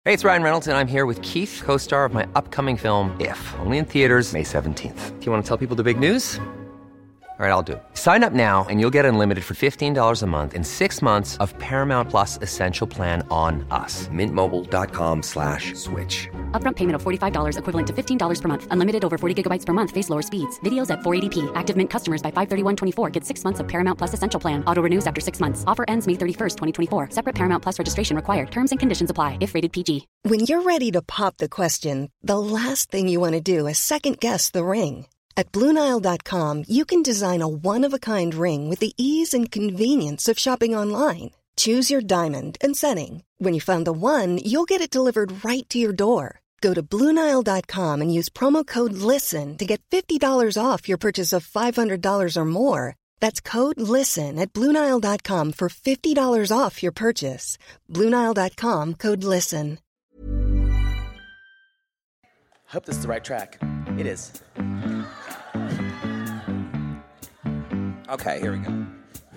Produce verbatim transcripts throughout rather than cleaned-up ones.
Hey, it's Ryan Reynolds, and I'm here with Keith, co-star of my upcoming film, If, only in theaters May seventeenth. Do you want to tell people the big news? All right, I'll do it. Sign up now and you'll get unlimited for fifteen dollars a month and six months of Paramount Plus Essential Plan on us. Mint Mobile dot com slash switch. Upfront payment of forty-five dollars equivalent to fifteen dollars per month. Unlimited over forty gigabytes per month. Face lower speeds. Videos at four eighty p. Active Mint customers by five thirty-one twenty-four get six months of Paramount Plus Essential Plan. Auto renews after six months. Offer ends May thirty-first, twenty twenty-four. Separate Paramount Plus registration required. Terms and conditions apply if rated P G. When you're ready to pop the question, the last thing you want to do is second-guess the ring. At Blue Nile dot com, you can design a one-of-a-kind ring with the ease and convenience of shopping online. Choose your diamond and setting. When you find the one, you'll get it delivered right to your door. Go to Blue Nile dot com and use promo code LISTEN to get fifty dollars off your purchase of five hundred dollars or more. That's code LISTEN at Blue Nile dot com for fifty dollars off your purchase. Blue Nile dot com, code LISTEN. Hope this is the right track. It is. Okay, here we go.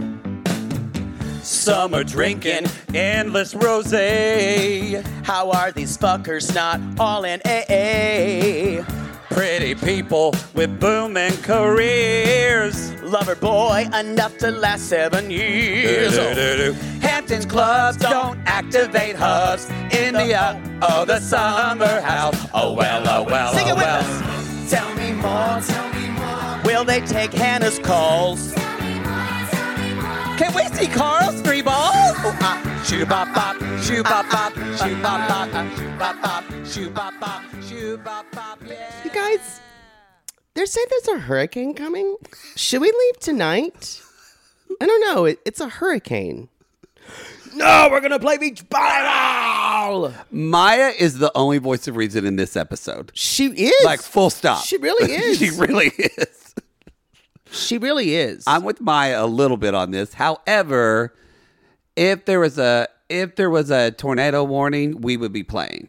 Summer drinking, endless rosé. How are these fuckers not all in A A? Pretty people with booming careers. Lover boy enough to last seven years. Oh. Hamptons clubs don't activate hubs in the uh, oh the summer house. Oh well, oh well, Sing oh it with well. Us. Tell me more, tell me more. Will they take Hannah's calls? Can we see Carl's three balls? Oh, ah, shoo bop bop, shoo bop bop, shoo bop bop, shoo bop bop, shoo bop bop, shoo bop bop, yeah. You guys, they're saying there's a hurricane coming. Should we leave tonight? I don't know. It, it's a hurricane. No, we're going to play beach volleyball. Maya is the only voice of reason in this episode. She is. Like, full stop. She really is. She really is. She really is. I'm with Maya a little bit on this. However, if there was a if there was a tornado warning, we would be playing.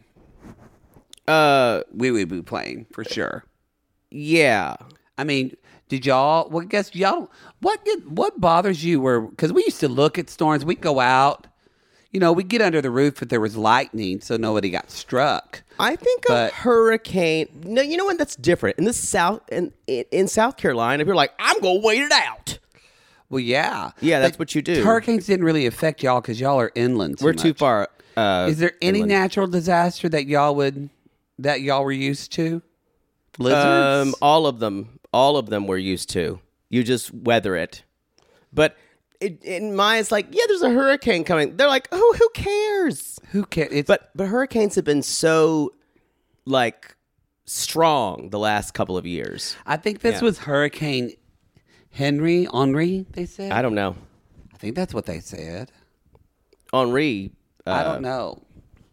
Uh, we would be playing for sure. Yeah. I mean, did y'all? Well, I guess y'all. What did, what bothers you? Were because we used to look at storms. We go out. You know, we get under the roof if there was lightning, so nobody got struck. I think but, a hurricane. No, you know what? That's different in the South. In in South Carolina, if you're like, I'm gonna wait it out. Well, yeah, yeah, that's but what you do. Hurricanes didn't really affect y'all because y'all are inland. So We're much. too far. Uh, Is there any inland. natural disaster that y'all would that y'all were used to? Blizzards. Um, all of them. All of them we're used to. You just weather it, but. It, in Maya's like, yeah, there's a hurricane coming. They're like, oh, who cares? Who cares? It's- but but hurricanes have been so like strong the last couple of years. I think this yeah. was Hurricane Henry, Henri. They said. I don't know. I think that's what they said. Henri. Uh, I don't know.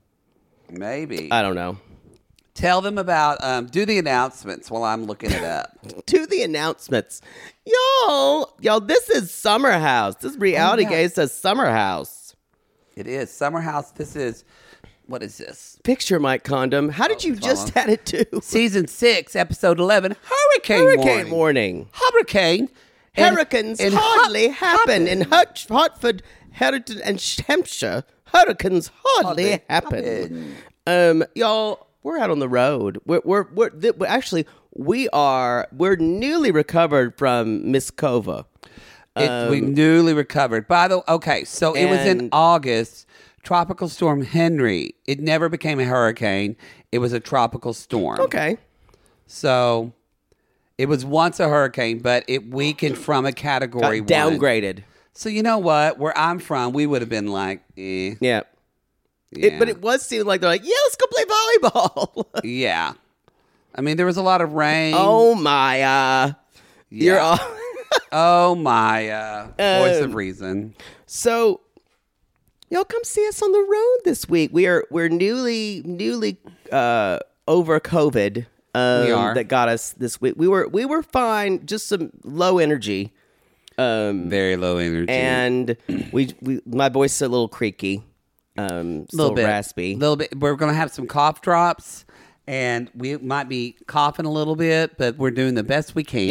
Maybe. I don't know. Tell them about. Um, do the announcements while I'm looking it up. Do the announcements. Y'all, y'all, this is Summer House. This Reality oh, yeah. Gaze says Summer House. It is. Summer House. This is, what is this? Picture Mike Condom. How did oh, you just add it to? Season six, episode eleven, Hurricane, Hurricane warning. warning. Hurricane. Hurricanes and, hardly and happen in Hut- Hartford, Hereford, and Hampshire. Hurricanes hardly, hardly happen. happen. Um, y'all, we're out on the road. We're, we're, we're, th- we're actually... We are, we're newly recovered from Miss Kova. It, um, we newly recovered. By the way, okay, so it was in August. Tropical Storm Henry. It never became a hurricane. It was a tropical storm. Okay. So it was once a hurricane, but it weakened from a category Got one. downgraded. So you know what? Where I'm from, we would have been like, eh. Yeah. yeah. It, but it was seeming like they're like, yeah, let's go play volleyball. yeah. I mean, there was a lot of rain. Oh, my. Uh, yeah. You're all. oh, my. Uh, um, voice of reason. So, y'all come see us on the road this week. We are, we're newly, newly uh, over COVID. Um, we are. That got us this week. We were, we were fine, just some low energy. Um, Very low energy. And we, we my voice is a little creaky. Um, a little bit. raspy. A little bit. We're going to have some cough drops. And we might be coughing a little bit, but we're doing the best we can. Yeah.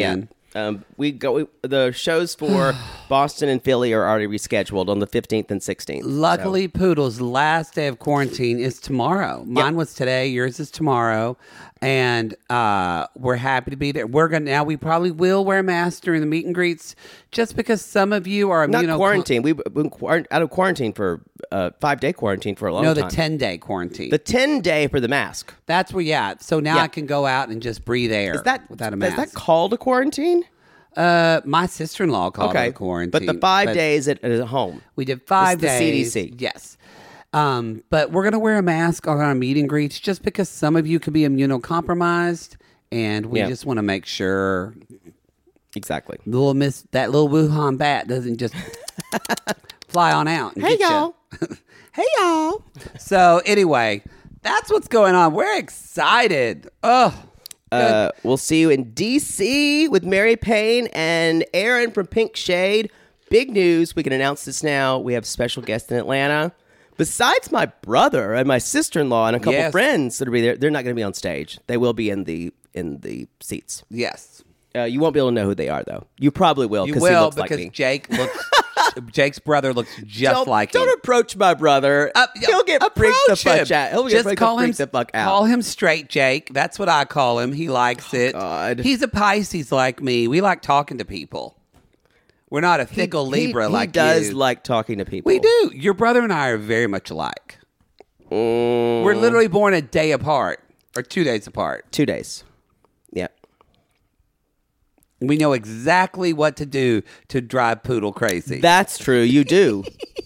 Um, we go. We, the shows for Boston and Philly are already rescheduled on the fifteenth and sixteenth. Luckily, so. Poodle's last day of quarantine is tomorrow. Mine Yep. was today. Yours is tomorrow, and uh, we're happy to be there. We're gonna now. We probably will wear masks during the meet and greets, just because some of you are Not immuno- quarantine. We've been quar- out of quarantine for uh, five day quarantine for a long No, time. the ten day quarantine. The ten day for the mask. That's where, yeah. So now Yeah. I can go out and just breathe air Is that without a mask. Is that called a quarantine? Uh, my sister-in-law called Okay, it a quarantine. but the five but days at, at home. we did five This is the days. C D C. Yes. Um, but we're gonna wear a mask on our meet and greets just because some of you could be immunocompromised, and we Yeah. just want to make sure Exactly. little miss that little Wuhan bat doesn't just fly on out. And Hey, get ya. y'all. Hey y'all. So anyway, that's what's going on. We're excited. Oh. Uh, we'll see you in D C with Mary Payne and Aaron from Pink Shade. Big news. We can announce this now. We have special guests in Atlanta. Besides my brother and my sister-in-law and a couple Yes. friends that'll be there, they're not going to be on stage. They will be in the in the seats. Yes. Uh, you won't be able to know who they are, though. You probably will You because he will looks like because me. Jake looks Jake's brother looks just don't, like don't him. approach my brother. Uh, He'll get freaked the approach him. fuck out. He'll get Just freaked, call the, him, freaked the fuck out. Call him straight Jake. That's what I call him. He likes it. God. He's a Pisces like me. We like talking to people. We're not a fickle He- Libra he, like he does you. like talking to people. We do. Your brother and I are very much alike. Mm, We're literally born a day apart or two days apart. two days. Yeah. We know exactly what to do to drive Poodle crazy. That's true. You do.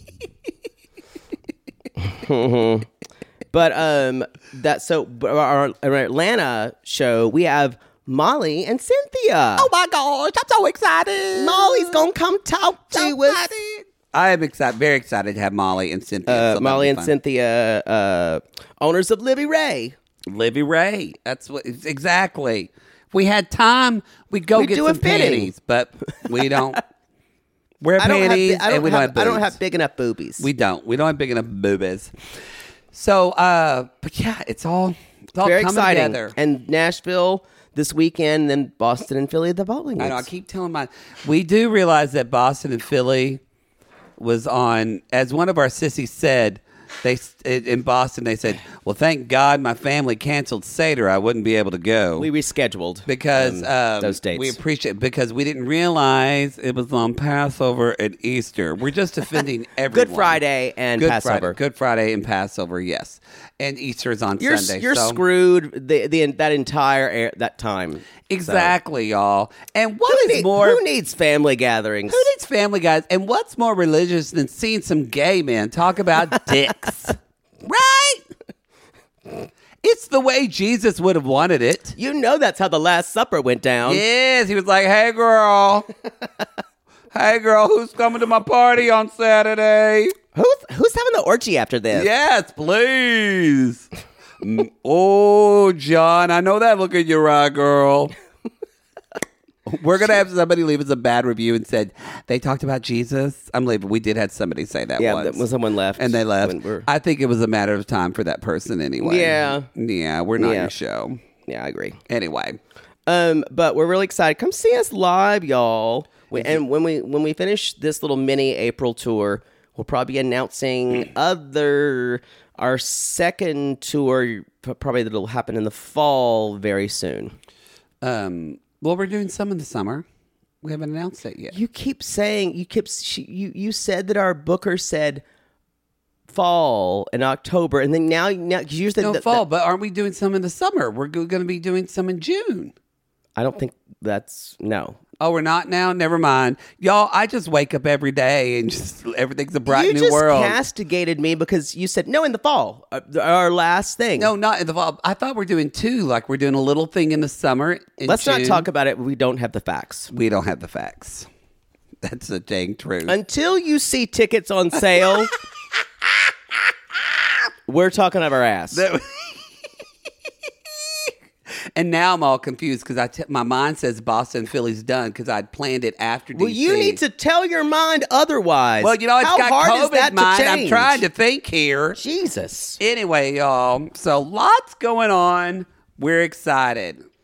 But um, that so but our, our Atlanta show, we have Molly and Cynthia. oh my gosh, I'm so excited. Molly's gonna come talk to So us. excited. I am excited, very excited to have Molly and Cynthia. Uh, So that'll Molly be and fun. Cynthia, uh, owners of Livy Ray. Livy Ray. That's what exactly. If we had time, we'd go We'd get do a some fitting. panties, but we don't. Wear I don't have. panties, bi- I don't and we have. don't have I don't boobs. have big enough boobies. We don't. We don't have big enough boobies. So, uh, but yeah, it's all it's all Very coming exciting. together. And Nashville this weekend, then Boston and Philly at the bowling. I know. I Woods. keep telling my. We do realize that Boston and Philly was on, as one of our sissies said. They in Boston. They said, "Well, thank God my family canceled Seder. I wouldn't be able to go." We rescheduled because um, um, those dates. we appreciate because we didn't realize it was on Passover and Easter. We're just offending everyone. Good Friday and Good Passover. Friday, Good Friday and Passover, yes, and Easter is on You're Sunday. you're so. screwed the, the that entire air, that time. Exactly, y'all. And So, what who, is need- more? who needs family gatherings? Who needs family, guys? And what's more religious than seeing some gay men talk about dicks? Right? It's the way Jesus would have wanted it. You know that's how the Last Supper went down. Yes, he was like, "Hey, girl, hey, girl, who's coming to my party on Saturday?" Who's who's having the orgy after this? Yes, please. Mm, oh, John, I know that look in your eye, girl. We're going to have somebody leave us a bad review and said, they talked about Jesus. I'm leaving. We did have somebody say that Yeah, once. that- when someone left. And they left. when we're- I think it was a matter of time for that person anyway. Yeah. Yeah, we're not Yeah. your show. Yeah, I agree. Anyway. Um, but we're really excited. Come see us live, y'all. We, and when we when we finish this little mini April tour, we'll probably be announcing other our second tour. p- Probably that'll happen in the fall very soon. Um, well, we're doing some in the summer. We haven't announced it yet. You keep saying you keep she, you you said that our booker said fall in October, and then now now because you said No, that- fall, that- but aren't we doing some in the summer? We're going to be doing some in June. I don't think that's no. Oh, we're not now? Never mind. Y'all, I just wake up every day and just everything's a bright you new just world. castigated me because you said no in the fall. Uh, our last thing. No, not in the fall. I thought we're doing two. Like we're doing a little thing in the summer. in Let's not June. talk about it. We don't have the facts. We don't have the facts. That's the dang truth. Until you see tickets on sale, we're talking out of our ass. And now I'm all confused because I t- my mind says Boston Philly's done because I'd planned it after Well, D C. you need to tell your mind otherwise. Well, you know, it's How got hard is COVID that mind. to I'm change? trying to think here. Jesus. Anyway, y'all. So lots going on. We're excited.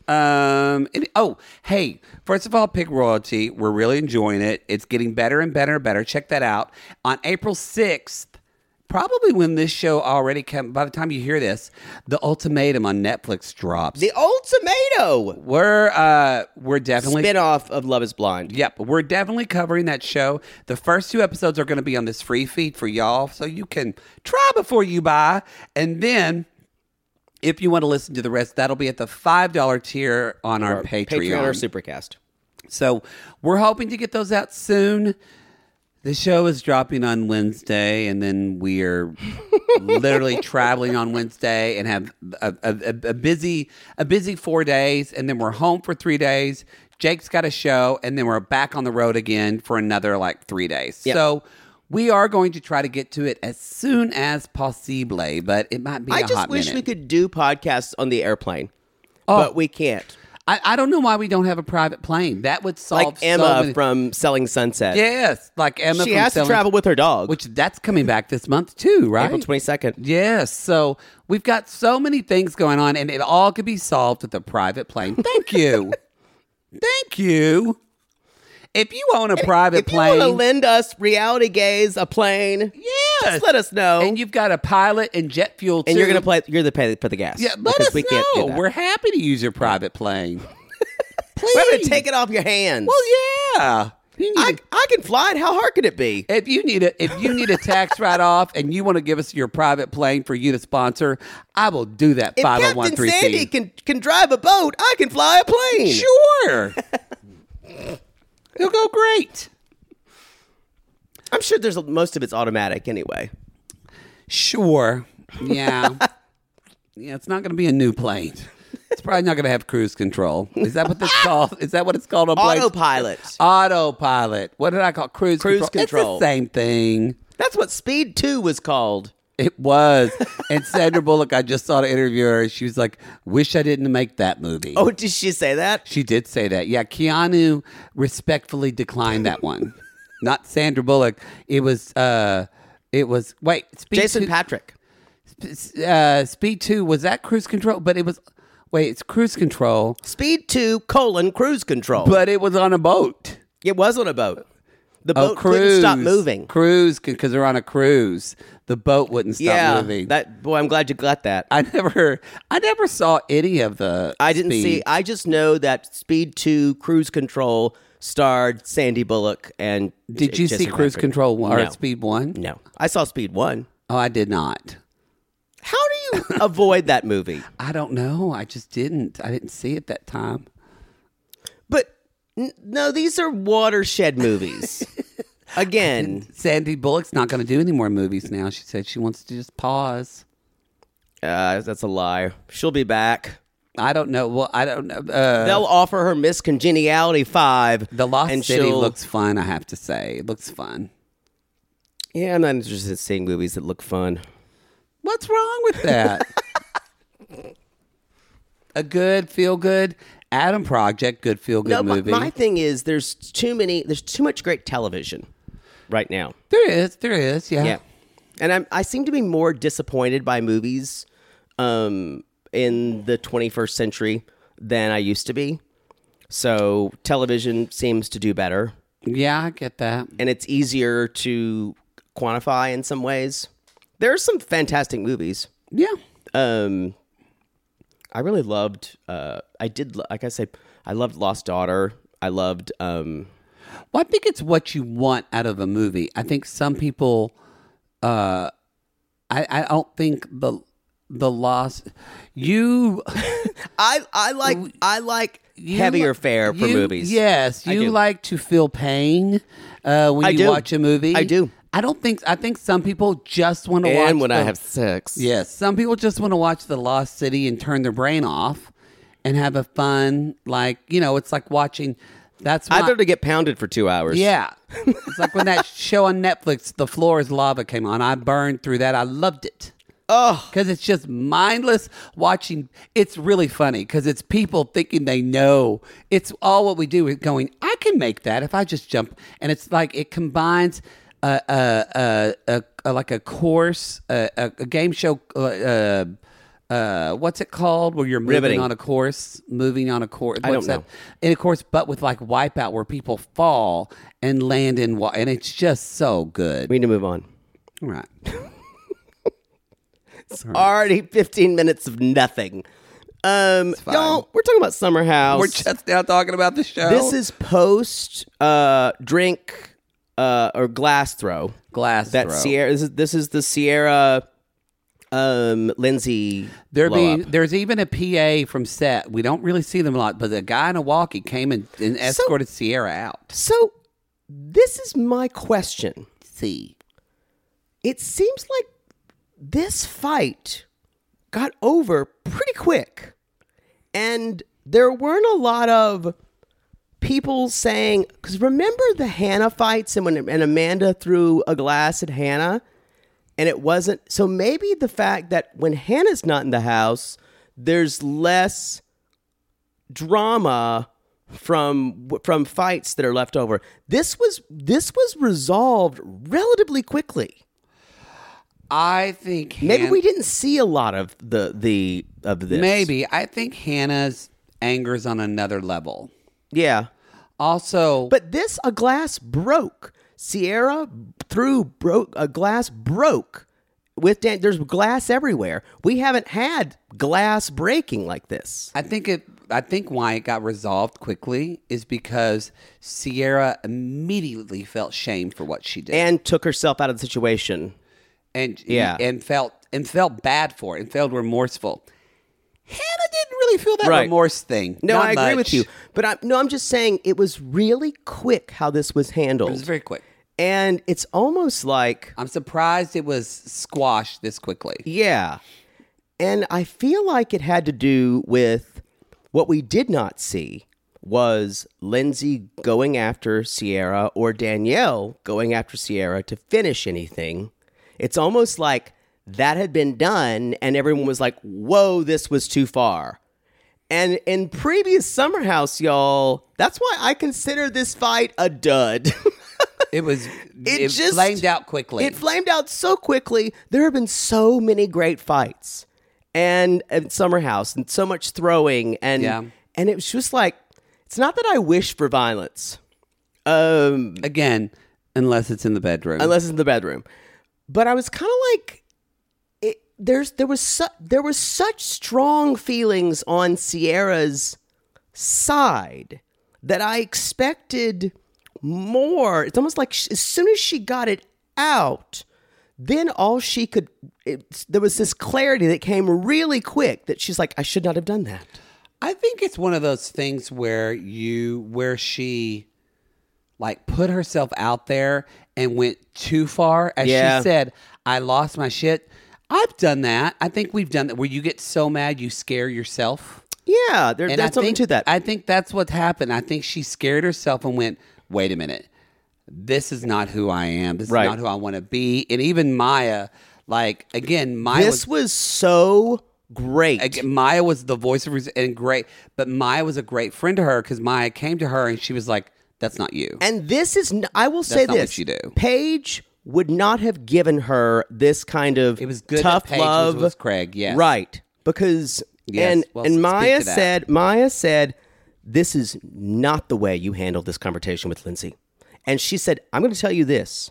Um. and- oh, hey. First of all, Pig Royalty. We're really enjoying it. It's getting better and better and better. Check that out on April sixth. Probably when this show already came. By the time you hear this, The Ultimatum on Netflix drops. The Old Tomato we're uh we're definitely spinoff of Love Is Blind. Yep, we're definitely covering that show. The first two episodes are going to be on this free feed for y'all, so you can try before you buy, and then. If you want to listen to the rest, that'll be at the five dollar tier on our Or Patreon. Patreon or Supercast. So we're hoping to get those out soon. The show is dropping on Wednesday, and then we're literally traveling on Wednesday and have a, a, a busy a busy four days, and then we're home for three days. Jake's got a show, and then we're back on the road again for another like three days. Yep. So we are going to try to get to it as soon as possible, but it might be I a just hot wish minute. we could do podcasts on the airplane, Oh. but we can't. I, I don't know why we don't have a private plane. That would solve Like so Emma many- from Selling Sunset. Yes, like Emma. She from has to Selling- travel with her dog. which that's coming back this month too, right? April twenty-second. Yes. So we've got so many things going on, and it all could be solved with a private plane. Thank you, thank you. If you own a private If plane, you want to lend us Reality Gaze a plane, yes, just let us know. And you've got a pilot and jet fuel, too. And you're gonna play. You're the pay for the gas. Yeah, let because us we know. can't do that. We're happy to use your private plane. Please, We're gonna take it off your hands. Well, yeah. You need I, a- I can fly it. How hard could it be? If you need a if you need a tax write off and you want to give us your private plane for you to sponsor, I will do that. If Five hundred one Captain three Sandy C. can can drive a boat, I can fly a plane. Sure, it'll go great. I'm sure there's most of it's automatic anyway. Sure, yeah, yeah. It's not going to be a new plane. It's probably not going to have cruise control. Is that what this called? Is that what it's called on planes? Autopilot. Autopilot. What did I call cruise Cruise control? control. It's the same thing. That's what Speed Two was called. It was. And Sandra Bullock, I just saw the interview her. She was like, wish I didn't make that movie. Oh, did she say that? She did say that. Yeah, Keanu respectfully declined that one. Not Sandra Bullock. It was, uh, it was, wait. Speed Jason two, Patrick. uh, Speed two, was that cruise control? But it was, wait, it's cruise control. Speed Two colon Cruise Control. But it was on a boat. It was on a boat. The Oh, boat cruise. couldn't stop moving. Cruise, because they're on a cruise. The boat wouldn't stop yeah, moving. that boy. I'm glad you got that. I never, I never saw any of the. I didn't Speed. see. I just know that Speed Two Cruise Control starred Sandy Bullock and. Did J- you see Jason Cruise Patrick. Control one or No. Speed one? No, I saw Speed One. Oh, I did not. How do you avoid that movie? I don't know. I just didn't. I didn't see it that time. But n- no, these are watershed movies. Again, Sandy Bullock's not going to do any more movies now. She said she wants to just pause. uh, that's a lie. She'll be back. I don't know. Well, I don't know. Uh, They'll offer her Miss Congeniality Five. the Lost and City she'll- looks fun, I have to say. It looks fun. Yeah, I'm not interested in seeing movies that look fun. What's wrong with that? A good, feel good Adam Project, good feel good No, my, movie. my thing is there's too many. There's too much great television right now. there is, there is, yeah. Yeah, and I'm, I seem to be more disappointed by movies um, in the twenty-first century than I used to be. So television seems to do better, Yeah, I get that. and it's easier to quantify in some ways. There are some fantastic movies. Yeah. Um, I really loved. Uh, I did, lo- like I said, I loved Lost Daughter. I loved. Um, Well, I think it's what you want out of a movie. I think some people, uh, I, I don't think the the loss. You, I I like I like you heavier li- fare for you- movies. Yes, I you do. like to feel pain uh, when I you do. watch a movie. I do. I don't think. I think some people just want to watch. And when I the- have sex, Yes, some people just want to watch The Lost City and turn their brain off and have a fun, like, you know, it's like watching. That's I'd why. rather get pounded for two hours. Yeah. It's like when that show on Netflix, The Floor is Lava, came on. I burned through that. I loved it. Oh, Because it's just mindless watching. It's really funny because it's people thinking they know. It's all what we do is going, I can make that if I just jump. And it's like it combines a, a, a, a, a like a course, a, a, a game show, uh, uh, what's it called? Where you're moving Riveting. on a course, moving on a course. I don't know. In a course, but with like Wipeout, where people fall and land in water, and it's just so good. We need to move on. All right. It's already fifteen minutes of nothing. Um, fine. y'all, we're talking about Summer House. We're just now talking about the show. This is post uh, drink uh, or glass throw. Glass that throw. Sierra. This is, this is the Sierra um, Lindsay. There blow being, up. there's even a P A from set. We don't really see them a lot, but a guy in a walkie came and, and escorted Sierra out. So this is my question. See, It seems like this fight got over pretty quick. And there weren't a lot of people saying, because remember the Hannah fights and when and Amanda threw a glass at Hannah and it wasn't. So maybe the fact that when Hannah's not in the house, there's less drama from from fights that are left over. This was this was resolved relatively quickly. I think Maybe Han- we didn't see a lot of the the of this. Maybe I think Hannah's anger's on another level. Yeah. Also, But this, a glass broke. Sierra threw, broke, a glass broke. With Dan, there's glass everywhere. We haven't had glass breaking like this. I think it. I think why it got resolved quickly is because Sierra immediately felt shame for what she did, And took herself out of the situation. and Yeah. and felt and felt bad for it and felt remorseful. Hannah didn't really feel that Right. remorse thing. No, Not I agree much. with you. But I'm, no, I'm just saying it was really quick how this was handled. It was very quick. And it's almost like, I'm surprised it was squashed this quickly. yeah. And I feel like it had to do with what we did not see was Lindsay going after Sierra or Danielle going after Sierra to finish anything. It's almost like that had been done and everyone was like, whoa, this was too far. And in previous Summer House, y'all, that's why I consider this fight a dud. It was. It, It just- flamed out quickly. It flamed out so quickly. There have been so many great fights, and at Summer House, and so much throwing, and Yeah. and it was just like, it's not that I wish for violence, um, Again, unless it's in the bedroom. unless it's in the bedroom, but I was kind of like, it, there's there was su- there was such strong feelings on Sierra's side that I expected more. It's almost like sh- as soon as she got it out, then all she could, it, there was this clarity that came really quick that she's like, I should not have done that. I think it's one of those things where you, where she, like, put herself out there and went too far. As Yeah. she said, I lost my shit. I've done that. I think we've done that where you get so mad you scare yourself. Yeah, there, And there's I something think, to that. I think that's what happened. I think she scared herself and went, wait a minute. This is not who I am. This Right. is not who I want to be. And even Maya, like, again, Maya this was, was so great. again, Maya was the voice of reason and great. But Maya was a great friend to her because Maya came to her and she was like, that's not you. And this is, n- I will say not what this. you do. Paige would not have given her this kind of It was good tough that Paige was love. with Craig, yes. Right. Because, Yes, and, well, and speak Maya to that. said, Maya said, this is not the way you handled this conversation with Lindsay. And she said, I'm going to tell you this.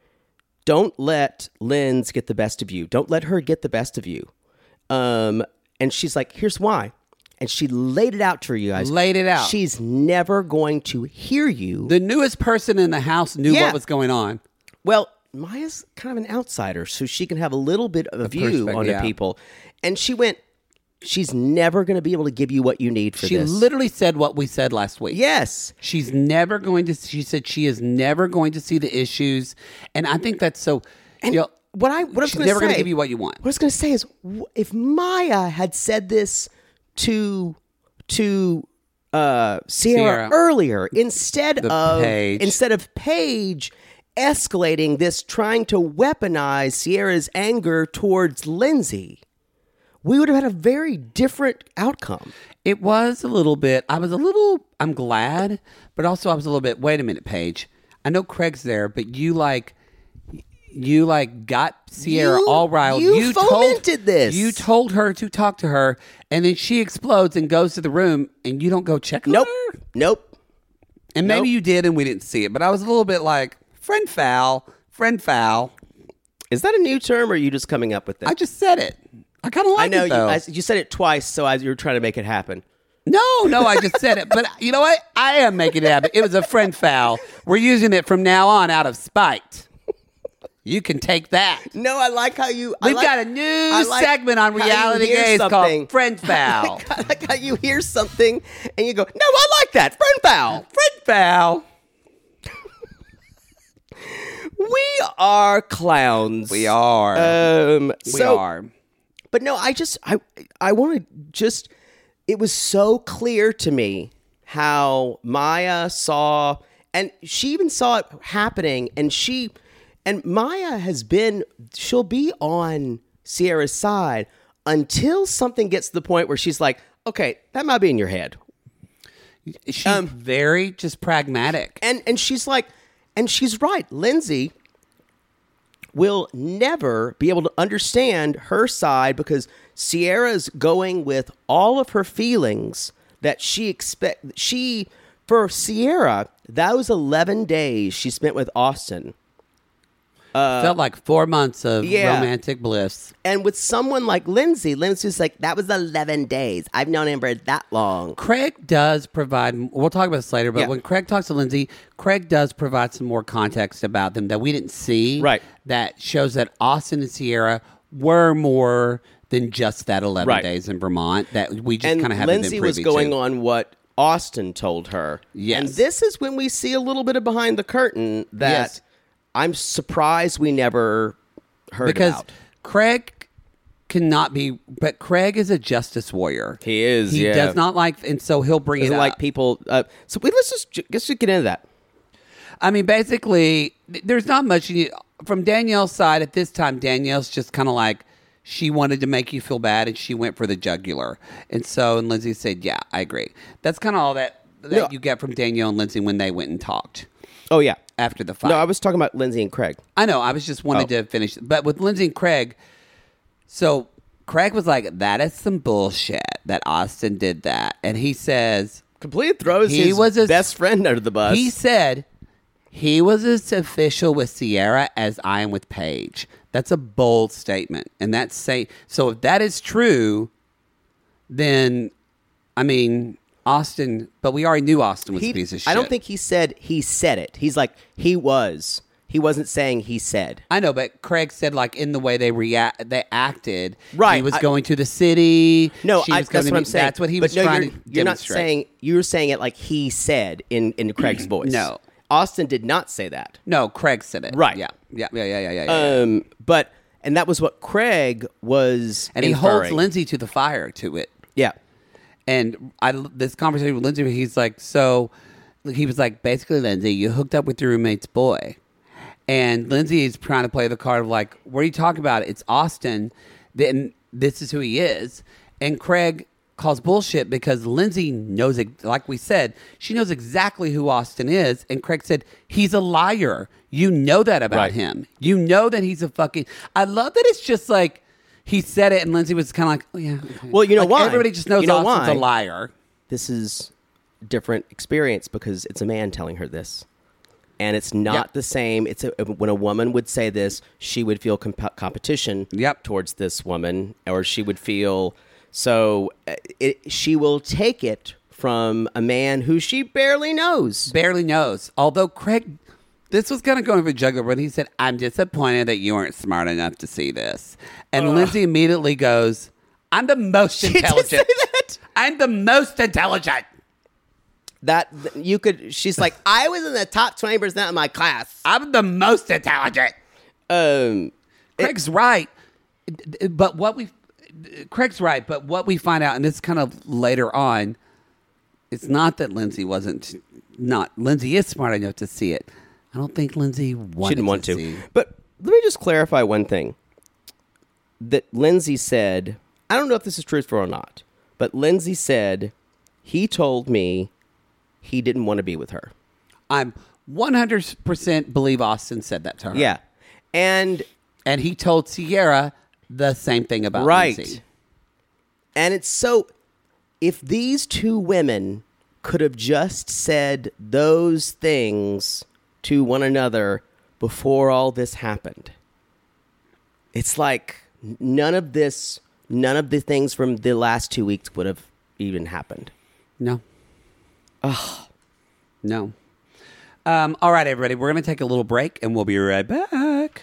Don't let Linz get the best of you. Don't let her get the best of you. Um, and she's like, here's why. And she laid it out to you guys. Laid it out. She's never going to hear you. The newest person in the house knew Yeah. what was going on. Well, Maya's kind of an outsider, so she can have a little bit of a view perspective, on the yeah. people. And she went, she's never going to be able to give you what you need for She this. literally said what we said last week. Yes. She's never going to, she said she is never going to see the issues. And I think that's so, And you know, what I what I was she's going to never say, gonna give you what you want. What I was going to say is, w- if Maya had said this to to uh, Sierra, Sierra. earlier, instead The of Paige. instead of Paige escalating this, trying to weaponize Sierra's anger towards Lindsay, we would have had a very different outcome. It was a little bit, I was a little, I'm glad, but also I was a little bit, wait a minute, Paige. I know Craig's there, but you like, you like got Sierra You- all riled. you told fomented this. You told her to talk to her, and then she explodes and goes to the room, and you don't go check on Nope. her. Nope. And maybe Nope. you did, and we didn't see it. But I was a little bit like friend foul, friend foul. Is that a new term, or are you just coming up with it? I just said it. I kind of like I know it you, though. I, you said it twice, so I, you were trying to make it happen. No, no, I just said it. But you know what? I am making it happen. It was a friend foul. We're using it from now on out of spite. You can take that. No, I like how you. I We've like- got a new I like segment on how you Reality hear Gaze something. called Friend Foul. I like how you hear something and you go, "No, I like that friend foul." Friend Foul. We are clowns. We are. Um, we so, are. But no, I just I I want to just. It was so clear to me how Maya saw, and she even saw it happening, and she, and Maya has been, she'll be on Sierra's side until something gets to the point where she's like, okay, that might be in your head. She's Um, very just pragmatic. And and she's like, and she's right. Lindsay will never be able to understand her side because Sierra's going with all of her feelings that she expect. She, for Sierra, those eleven days she spent with Austin, Felt like four months of yeah. romantic bliss. and with someone like Lindsay, Lindsay's like, that was eleven days. I've known him for that long. Craig does provide, we'll talk about this later, but Yeah. when Craig talks to Lindsay, Craig does provide some more context about them that we didn't see. Right. That shows that Austin and Sierra were more than just that eleven Right. days in Vermont that we just And kind of haven't Lindsay been was privy going to. on what Austin told her. Yes. And this is when we see a little bit of behind the curtain that Yes. I'm surprised we never heard because about. Craig cannot be, but Craig is a justice warrior. He is, He yeah. does not like, and so he'll bring Doesn't it like up. people. Uh, so we, let's just let's just get into that. I mean, basically, th- there's not much you need. From Danielle's side at this time. Danielle's just kind of like, she wanted to make you feel bad, and she went for the jugular. And so, and Lindsay said, yeah, I agree. That's kind of all that, that No. you get from Danielle and Lindsay when they went and talked Oh yeah. after the fight. No, I was talking about Lindsay and Craig. I know. I was just wanted Oh. to finish. But with Lindsay and Craig, so Craig was like, that is some bullshit that Austin did that. And he says, Completely throws He his was as- best friend under the bus. he said he was as official with Sierra as I am with Paige. That's a bold statement. And that's say so if that is true, then I mean Austin, but we already knew Austin was He- a piece of shit. I don't think he said he said it. He's like he was. He wasn't saying he said. I know, but Craig said like in the way they react, they acted. Right, He was I- going to the city. No, she I, was that's going what to I'm be- saying. That's what he But was no, trying you're, to You're not demonstrate. saying. You're saying it like he said in in Craig's voice. No. Austin did not say that. No, Craig said it. Right. Yeah. Yeah. Yeah. Yeah. Yeah. Yeah. yeah. Um, but and that was what Craig was. and he holds inferring. Lindsay to the fire to it. Yeah. And I this conversation with Lindsay, he's like, so he was like, basically, Lindsay, you hooked up with your roommate's boy. And Lindsay is trying to play the card of like, what are you talking about? It's Austin. Then this is who he is. And Craig calls bullshit because Lindsay knows, ex- like we said, she knows exactly who Austin is. And Craig said, he's a liar. You know that about Right. him. You know that he's a fucking. I love that it's just like, he said it and Lindsay was kind of like, oh, yeah. Okay. Well, you know Like, why? Everybody just knows You know Austin's why? a liar. This is different experience because it's a man telling her this. And it's not Yep. the same. It's a, when a woman would say this, she would feel comp- competition Yep. towards this woman, or she would feel so. uh, It, she will take it from a man who she barely knows. Barely knows. Although Craig, this was going to go over jugular, but he said, I'm disappointed that you weren't smart enough to see this. And Lindsay immediately goes, I'm the most She did intelligent. say that? I'm the most intelligent. That you could. She's like, I was in the top twenty percent of my class. I'm the most intelligent. Um, Craig's right. But what we, Craig's right, but what we find out, and this is kind of later on, it's not that Lindsay wasn't, not, Lindsay is smart enough to see it. I don't think Lindsay wanted she didn't want to. see. But let me just clarify one thing. That Lindsay said, I don't know if this is truthful or not, but Lindsay said he told me he didn't want to be with her. I'm one hundred percent believe Austin said that to her. Yeah. And And he told Sierra the same thing about right. Lindsay. And it's so, if these two women could have just said those things to one another before all this happened, it's like none of this, none of the things from the last two weeks would have even happened. No. Ugh. No. Um, all right, everybody, we're going to take a little break, and we'll be right back.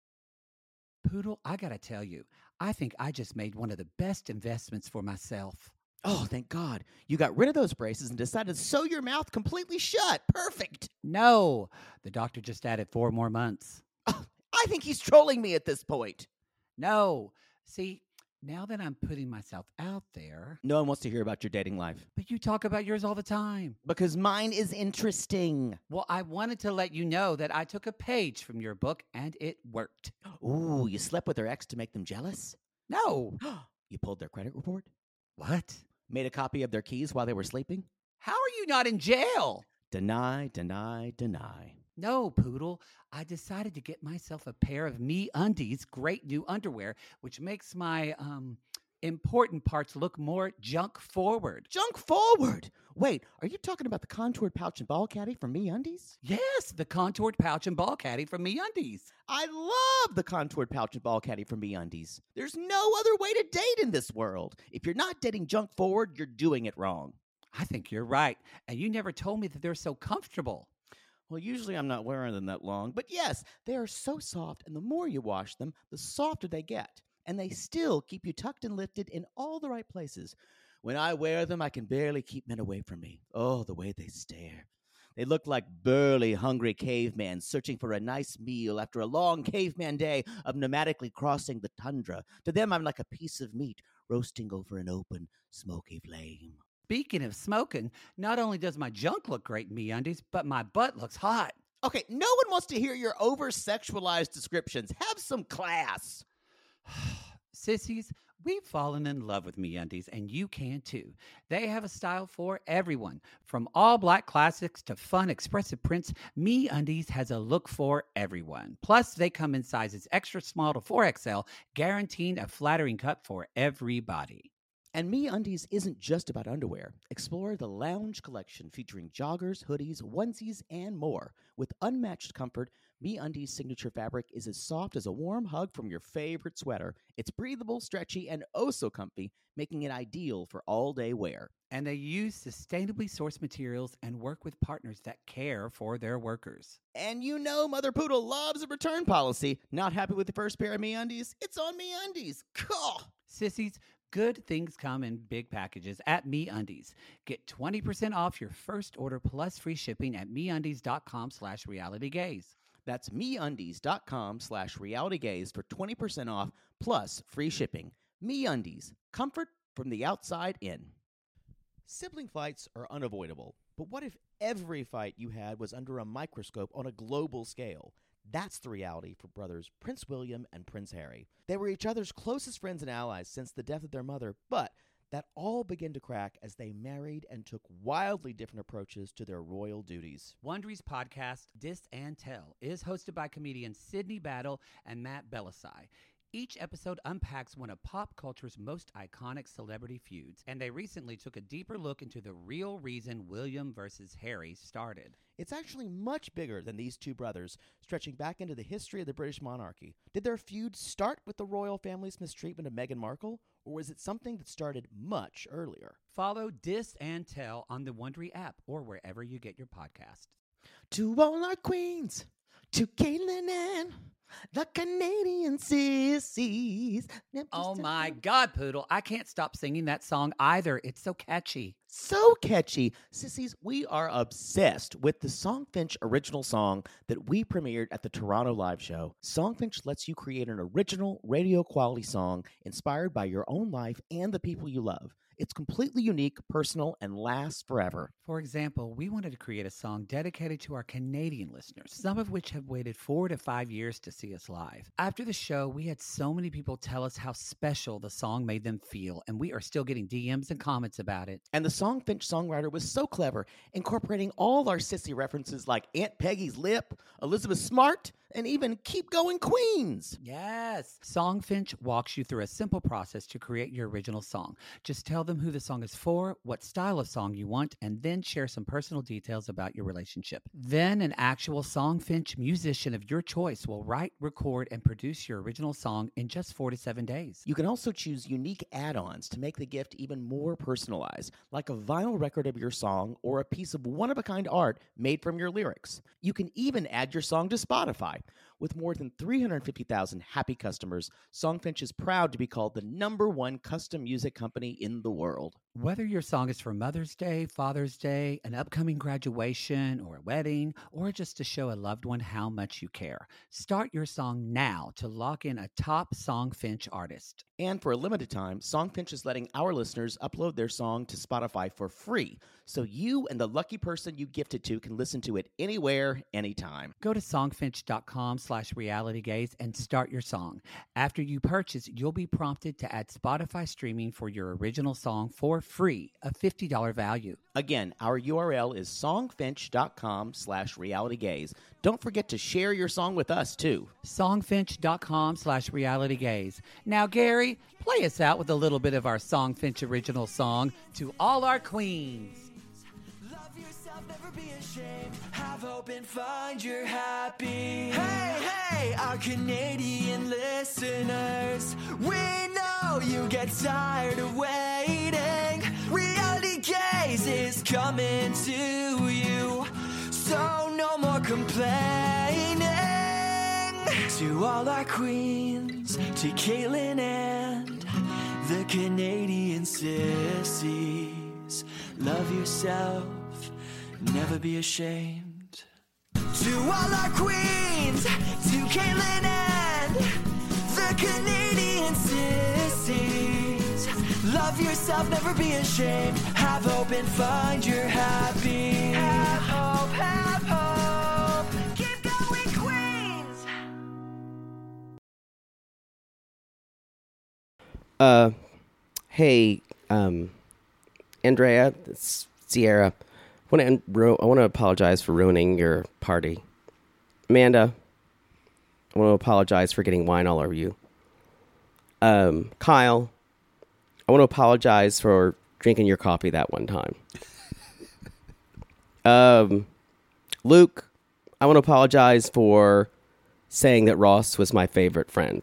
Poodle, I got to tell you, I think I just made one of the best investments for myself. Oh, thank God. You got rid of those braces and decided to sew your mouth completely shut. Perfect. No, the doctor just added four more months. Oh, I think he's trolling me at this point. No. See, now that I'm putting myself out there. No one wants to hear about your dating life. But you talk about yours all the time. Because mine is interesting. Well, I wanted to let you know that I took a page from your book and it worked. Ooh, you slept with their ex to make them jealous? No. You pulled their credit report? What? Made a copy of their keys while they were sleeping? How are you not in jail? Deny, deny, deny. No, Poodle. I decided to get myself a pair of MeUndies great new underwear, which makes my um important parts look more junk forward. Junk forward? Wait, are you talking about the contoured pouch and ball caddy from MeUndies? Yes, the contoured pouch and ball caddy from MeUndies. I love the contoured pouch and ball caddy from MeUndies. There's no other way to date in this world. If you're not dating junk forward, you're doing it wrong. I think you're right. And you never told me that they're so comfortable. Well, usually I'm not wearing them that long, but yes, they are so soft, and the more you wash them, the softer they get. And they still keep you tucked and lifted in all the right places. When I wear them, I can barely keep men away from me. Oh, the way they stare. They look like burly, hungry cavemen searching for a nice meal after a long caveman day of nomadically crossing the tundra. To them, I'm like a piece of meat roasting over an open, smoky flame. Speaking of smoking, not only does my junk look great in MeUndies, but my butt looks hot. Okay, no one wants to hear your over-sexualized descriptions. Have some class. Sissies, we've fallen in love with MeUndies, and you can too. They have a style for everyone. From all black classics to fun, expressive prints, MeUndies has a look for everyone. Plus, they come in sizes extra small to four X L, guaranteeing a flattering cut for everybody. And MeUndies isn't just about underwear. Explore the Lounge collection featuring joggers, hoodies, onesies, and more. With unmatched comfort, MeUndies' signature fabric is as soft as a warm hug from your favorite sweater. It's breathable, stretchy, and oh so comfy, making it ideal for all-day wear. And they use sustainably sourced materials and work with partners that care for their workers. And you know Mother Poodle loves a return policy. Not happy with the first pair of MeUndies? It's on MeUndies. Cool. Sissies, good things come in big packages at MeUndies. Get twenty percent off your first order plus free shipping at MeUndies.com slash realitygaze. That's MeUndies.com slash realitygaze for twenty percent off plus free shipping. MeUndies, comfort from the outside in. Sibling fights are unavoidable, but what if every fight you had was under a microscope on a global scale? That's the reality for brothers Prince William and Prince Harry. They were each other's closest friends and allies since the death of their mother, but that all began to crack as they married and took wildly different approaches to their royal duties. Wondery's podcast, Dis and Tell, is hosted by comedians Sydney Battle and Matt Bellassai. Each episode unpacks one of pop culture's most iconic celebrity feuds, and they recently took a deeper look into the real reason William versus Harry started. It's actually much bigger than these two brothers, stretching back into the history of the British monarchy. Did their feud start with the royal family's mistreatment of Meghan Markle, or was it something that started much earlier? Follow Dis and Tell on the Wondery app or wherever you get your podcasts. To all our queens, to Caitlin and the Canadian sissies. Oh my God, Poodle, I can't stop singing that song either. It's so catchy. So catchy. Sissies, we are obsessed with the Songfinch original song that we premiered at the Toronto Live Show. Songfinch lets you create an original radio quality song inspired by your own life and the people you love. It's completely unique, personal, and lasts forever. For example, we wanted to create a song dedicated to our Canadian listeners, some of which have waited four to five years to see us live. After the show, we had so many people tell us how special the song made them feel, and we are still getting D Ms and comments about it. And the Songfinch songwriter was so clever, incorporating all our sissy references like Aunt Peggy's lip, Elizabeth Smart, and even Keep Going Queens. Yes. Songfinch walks you through a simple process to create your original song. Just tell them who the song is for, what style of song you want, and then share some personal details about your relationship. Then an actual Songfinch musician of your choice will write, record, and produce your original song in just four to seven days. You can also choose unique add-ons to make the gift even more personalized, like a vinyl record of your song or a piece of one-of-a-kind art made from your lyrics. You can even add your song to Spotify. With more than three hundred fifty thousand happy customers, Songfinch is proud to be called the number one custom music company in the world. Whether your song is for Mother's Day, Father's Day, an upcoming graduation, or a wedding, or just to show a loved one how much you care, start your song now to lock in a top Songfinch artist. And for a limited time, Songfinch is letting our listeners upload their song to Spotify for free, so you and the lucky person you gift it to can listen to it anywhere, anytime. Go to songfinch.com slash realitygaze and start your song. After you purchase, you'll be prompted to add Spotify streaming for your original song for free, a fifty dollars value. Again, our U R L is songfinch.com slash realitygaze. Don't forget to share your song with us, too. Songfinch.com slash realitygaze. Now, Gary, play us out with a little bit of our Songfinch original song, To All Our Queens. Love yourself, never be ashamed. Have hope and find your happy. Hey, hey, our Canadian listeners. We know you get tired of waiting. Reality Gaze is coming to you. So no more complaining. To all our queens, to Caitlin and the Canadian sissies. Love yourself, never be ashamed. To all our queens, to Caitlin and the Canadian sissies. Love yourself, never be ashamed. Have hope and find your happy. Have hope, have hope. Keep going, Queens. Uh, hey, um, Andrea, it's Sierra. I want to ru- I want to apologize for ruining your party. Amanda, I want to apologize for getting wine all over you. Um, Kyle, I want to apologize for drinking your coffee that one time. um, Luke, I want to apologize for saying that Ross was my favorite friend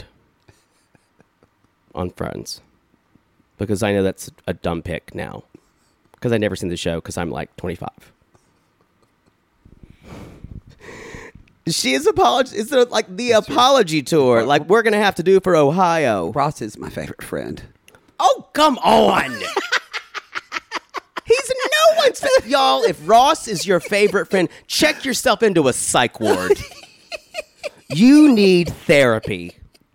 on Friends, because I know that's a dumb pick now, because I've never seen the show because I'm like twenty-five. She is apology. It's a, like the that's apology true. tour, like we're gonna have to do for Ohio. Ross is my favorite friend. Oh, come on! He's no one's fa- y'all. If Ross is your favorite friend, check yourself into a psych ward. You need therapy.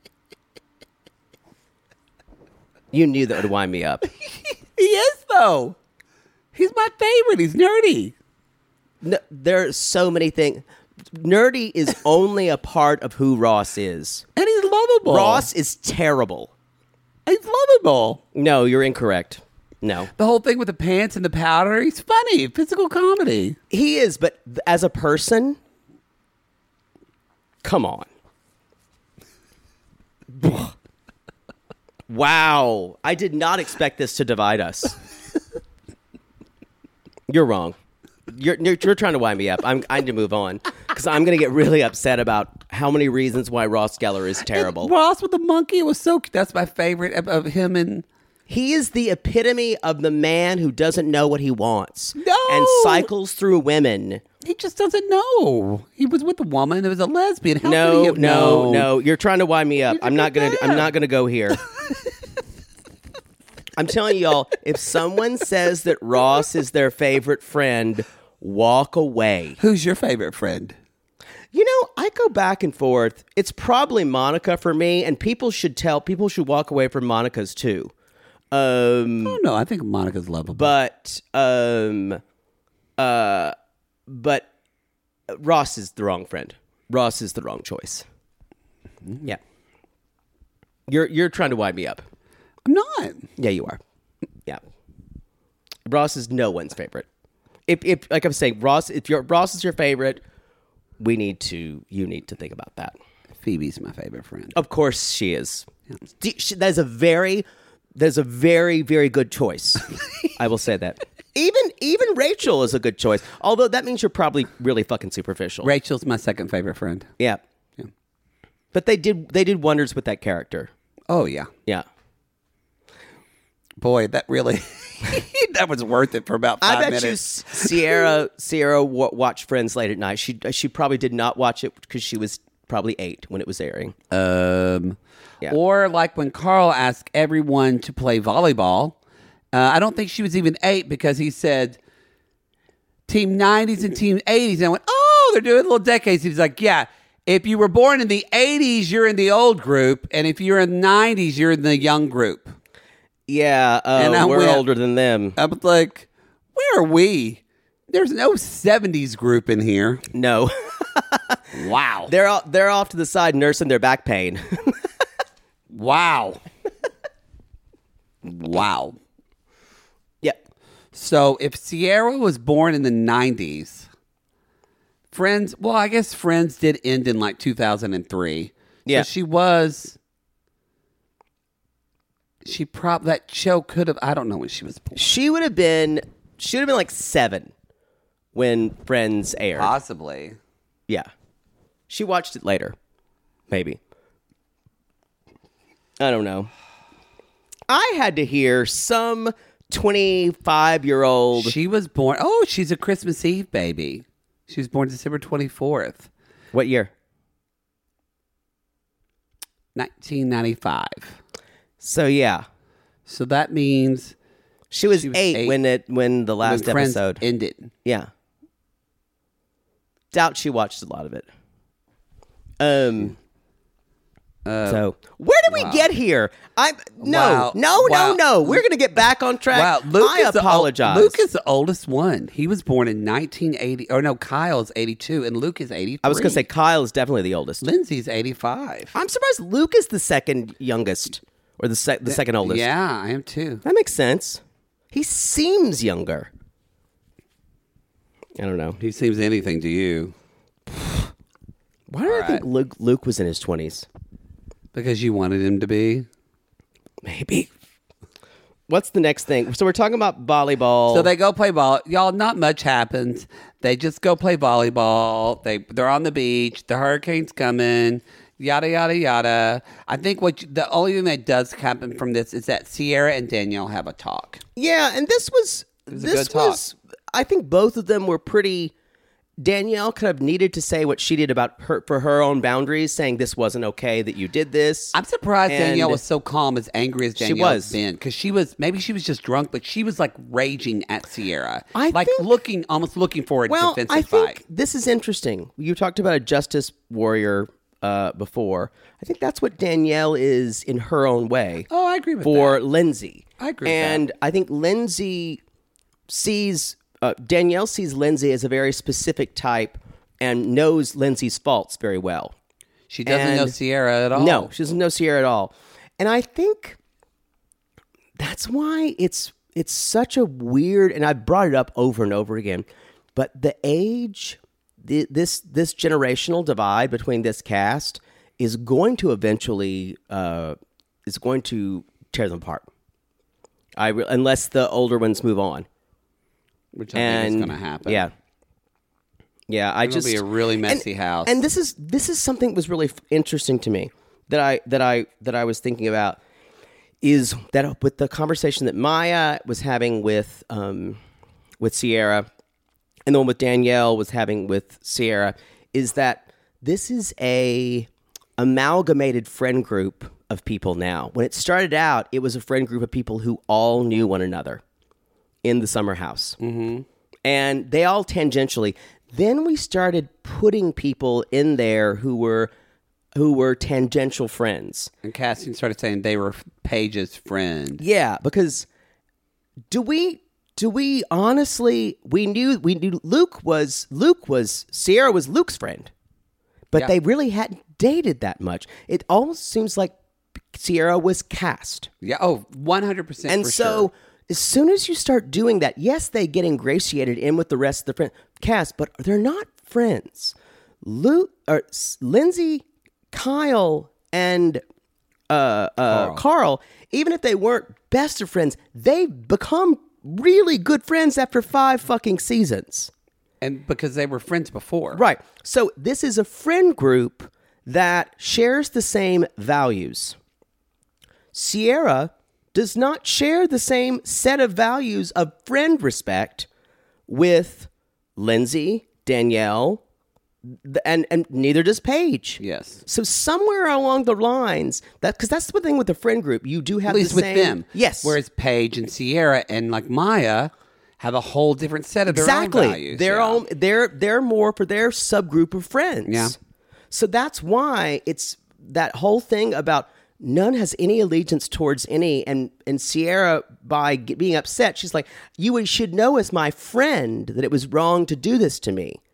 You knew that would wind me up. He is, though. He's my favorite. He's nerdy. No, there are so many things. Nerdy is only a part of who Ross is. And he's lovable. Ross is terrible. He's lovable. No, you're incorrect. No. The whole thing with the pants and the powder, he's funny. Physical comedy. He is, but th- as a person, come on. Wow. I did not expect this to divide us. You're wrong. You're, you're you're trying to wind me up. I'm I need to move on because I'm going to get really upset about how many reasons why Ross Geller is terrible. And Ross with the monkey was so cute. That's my favorite of, of him. And he is the epitome of the man who doesn't know what he wants. No. And cycles through women. He just doesn't know. He was with a woman. It was a lesbian. How no, could he have no, known? no. You're trying to wind me up. You're I'm not gonna. bad. I'm not gonna go here. I'm telling y'all, if someone says that Ross is their favorite friend, walk away. Who's your favorite friend? You know, I go back and forth. It's probably Monica for me, and people should tell. People should walk away from Monica's too. Um, oh no, I think Monica's lovable. But, um, uh, but Ross is the wrong friend. Ross is the wrong choice. Mm-hmm. Yeah, you're you're trying to wind me up. I'm not. Yeah, you are. Yeah, Ross is no one's favorite. If if like I'm saying, Ross, if your Ross is your favorite, we need to. You need to think about that. Phoebe's my favorite friend. Of course, she is. D- she- That's a very, there's a very, very good choice. I will say that. Even even Rachel is a good choice. Although that means you're probably really fucking superficial. Rachel's my second favorite friend. Yeah. Yeah. But they did they did wonders with that character. Oh yeah. Yeah. Boy, that really that was worth it for about five I bet minutes. you S- Sierra Sierra w- watched Friends late at night. She she probably did not watch it because she was probably eight when it was airing. Um, Yeah. Or like when Carl asked everyone to play volleyball. Uh, I don't think she was even eight because he said team nineties and team eighties. And I went, oh, they're doing little decades. He's like, yeah, if you were born in the eighties, you're in the old group. And if you're in the nineties, you're in the young group. Yeah, uh, And I we're went- older than them. I was like, where are we? There's no seventies group in here. No. Wow. They're all, they're off to the side nursing their back pain. Wow. Wow. Yep. So if Sierra was born in the nineties, Friends, well, I guess Friends did end in like two thousand three. Yeah. So she was, she probably, that show could have, I don't know when she was born. She would have been she would have been like seven when Friends aired. Possibly. Yeah. She watched it later. Maybe. I don't know. I had to hear some twenty-five-year-old... She was born, oh, she's a Christmas Eve baby. She was born December twenty-fourth. What year? nineteen ninety-five. So, yeah. So that means She was, She was eight, eight when it when the last when Friends episode... ended. Yeah. Doubt she watched a lot of it. Um... so, where did we wow. get here? I no, Wow. no, Wow. no, no. We're gonna get back on track. Wow, Luke I is the ol- apologize. Luke is the oldest one. He was born in nineteen eighty. Or no, Kyle's eighty-two, and Luke is eighty-three. I was gonna say Kyle is definitely the oldest. Lindsay's eighty-five. I'm surprised Luke is the second youngest, or the sec- the second oldest. Yeah, I am too. That makes sense. He seems younger. I don't know. He seems anything to you Why do I right. think Luke Luke was in his twenties? because you wanted him to be. Maybe. What's the next thing? So we're talking about volleyball. So they go play ball. Y'all, not much happens. They just go play volleyball. They they're on the beach. The hurricane's coming. Yada yada yada. I think what you, the only thing that does happen from this is that Sierra and Danielle have a talk. Yeah, and this was, was a this good talk. was I think both of them were pretty. Danielle kind of needed to say what she did about her for her own boundaries, saying this wasn't okay that you did this. I'm surprised And Danielle was so calm, as angry as She Danielle's was. been, because she was maybe she was just drunk, but she was like raging at Sierra, I like think- looking almost looking for a Well, defensive I think fight. this is interesting. You talked about a justice warrior uh, before. I think that's what Danielle is in her own way. Oh, I agree with for that. Lindsay. I agree with and that. I think Lindsay sees uh, Danielle sees Lindsay as a very specific type and knows Lindsay's faults very well. She doesn't know And- Sierra at all. No, she doesn't know Sierra at all. And I think that's why it's it's such a weird, and I brought it up over and over again, but the age, the, this this generational divide between this cast is going to eventually uh, is going to tear them apart. I re- unless the older ones move on, which I and think is going to happen. Yeah, yeah. I It'll just be a really messy and, house. And this is this is something that was really f- interesting to me that I that I that I was thinking about is that with the conversation that Maya was having with um, with Sierra, and the one with Danielle was having with Sierra, is that this is a amalgamated friend group of people now. When it started out, it was a friend group of people who all knew one another in the summer house. Mm-hmm. And they all tangentially. Then we started putting people in there who were who were tangential friends. And casting started saying they were Paige's friend. Yeah, because do we do we honestly we knew we knew Luke was Luke was Sierra was Luke's friend. But Yeah. they really hadn't dated that much. It almost seems like Sierra was cast. Yeah. Oh, one hundred percent. And for so sure. as soon as you start doing that, yes, they get ingratiated in with the rest of the friend cast, but they're not friends. Lu or S- Lindsay, Kyle, and uh, uh, Carl. Carl, even if they weren't best of friends, they've become really good friends after five fucking seasons. And because they were friends before. Right. So this is a friend group that shares the same values. Sierra does not share the same set of values of friend respect with Lindsay, Danielle, and and neither does Paige. Yes. So somewhere along the lines, that because that's the thing with the friend group, you do have At least the with same, them. Yes. Whereas Paige and Sierra and like Maya have a whole different set of their exactly. own values. They're yeah. own, they're they're more for their subgroup of friends. Yeah. So that's why it's that whole thing about none has any allegiance towards any, and and Sierra, by g- being upset, she's like, you should know as my friend that it was wrong to do this to me.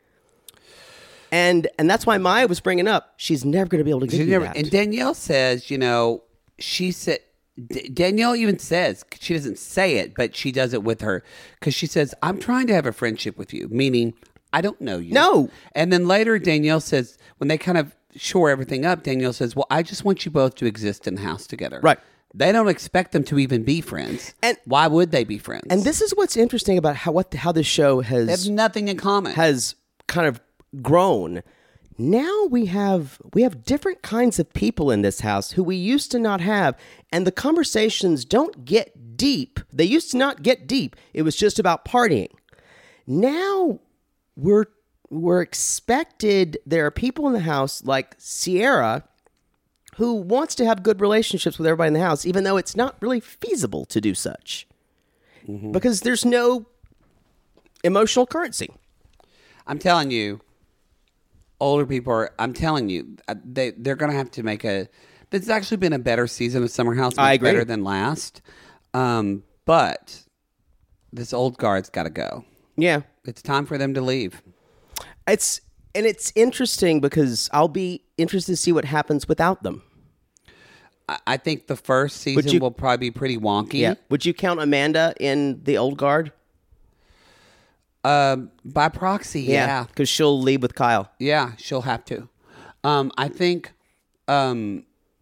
And and that's why Maya was bringing up, she's never going to be able to give She you never, that. and Danielle says, you know, she said, D- Danielle even says, she doesn't say it, but she does it with her, because she says, I'm trying to have a friendship with you, meaning I don't know you. No. And then later Danielle says, when they kind of shore everything up, Danielle says, well, I just want you both to exist in the house together. Right. They don't expect them to even be friends. And- why would they be friends? And this is what's interesting about how what how this show has they have nothing in common. has kind of grown. Now we have we have different kinds of people in this house who we used to not have, and the conversations don't get deep. They used to not get deep. It was just about partying. Now we're we're expected. There are people in the house like Sierra who wants to have good relationships with everybody in the house, even though it's not really feasible to do such, mm-hmm. because there's no emotional currency. I'm telling you, older people are, I'm telling you, uh, they, they're going to have to make a, this has actually been a better season of Summer House. Much I agree. better than last. Um, but this old guard's got to go. Yeah. It's time for them to leave. It's, and it's interesting because I'll be interested to see what happens without them. I, I think the first season you- will probably be pretty wonky. Yeah. Would you count Amanda in the old guard? Um, by proxy, yeah. Because she'll leave with Kyle. Yeah, she'll have to. Um, I think, um,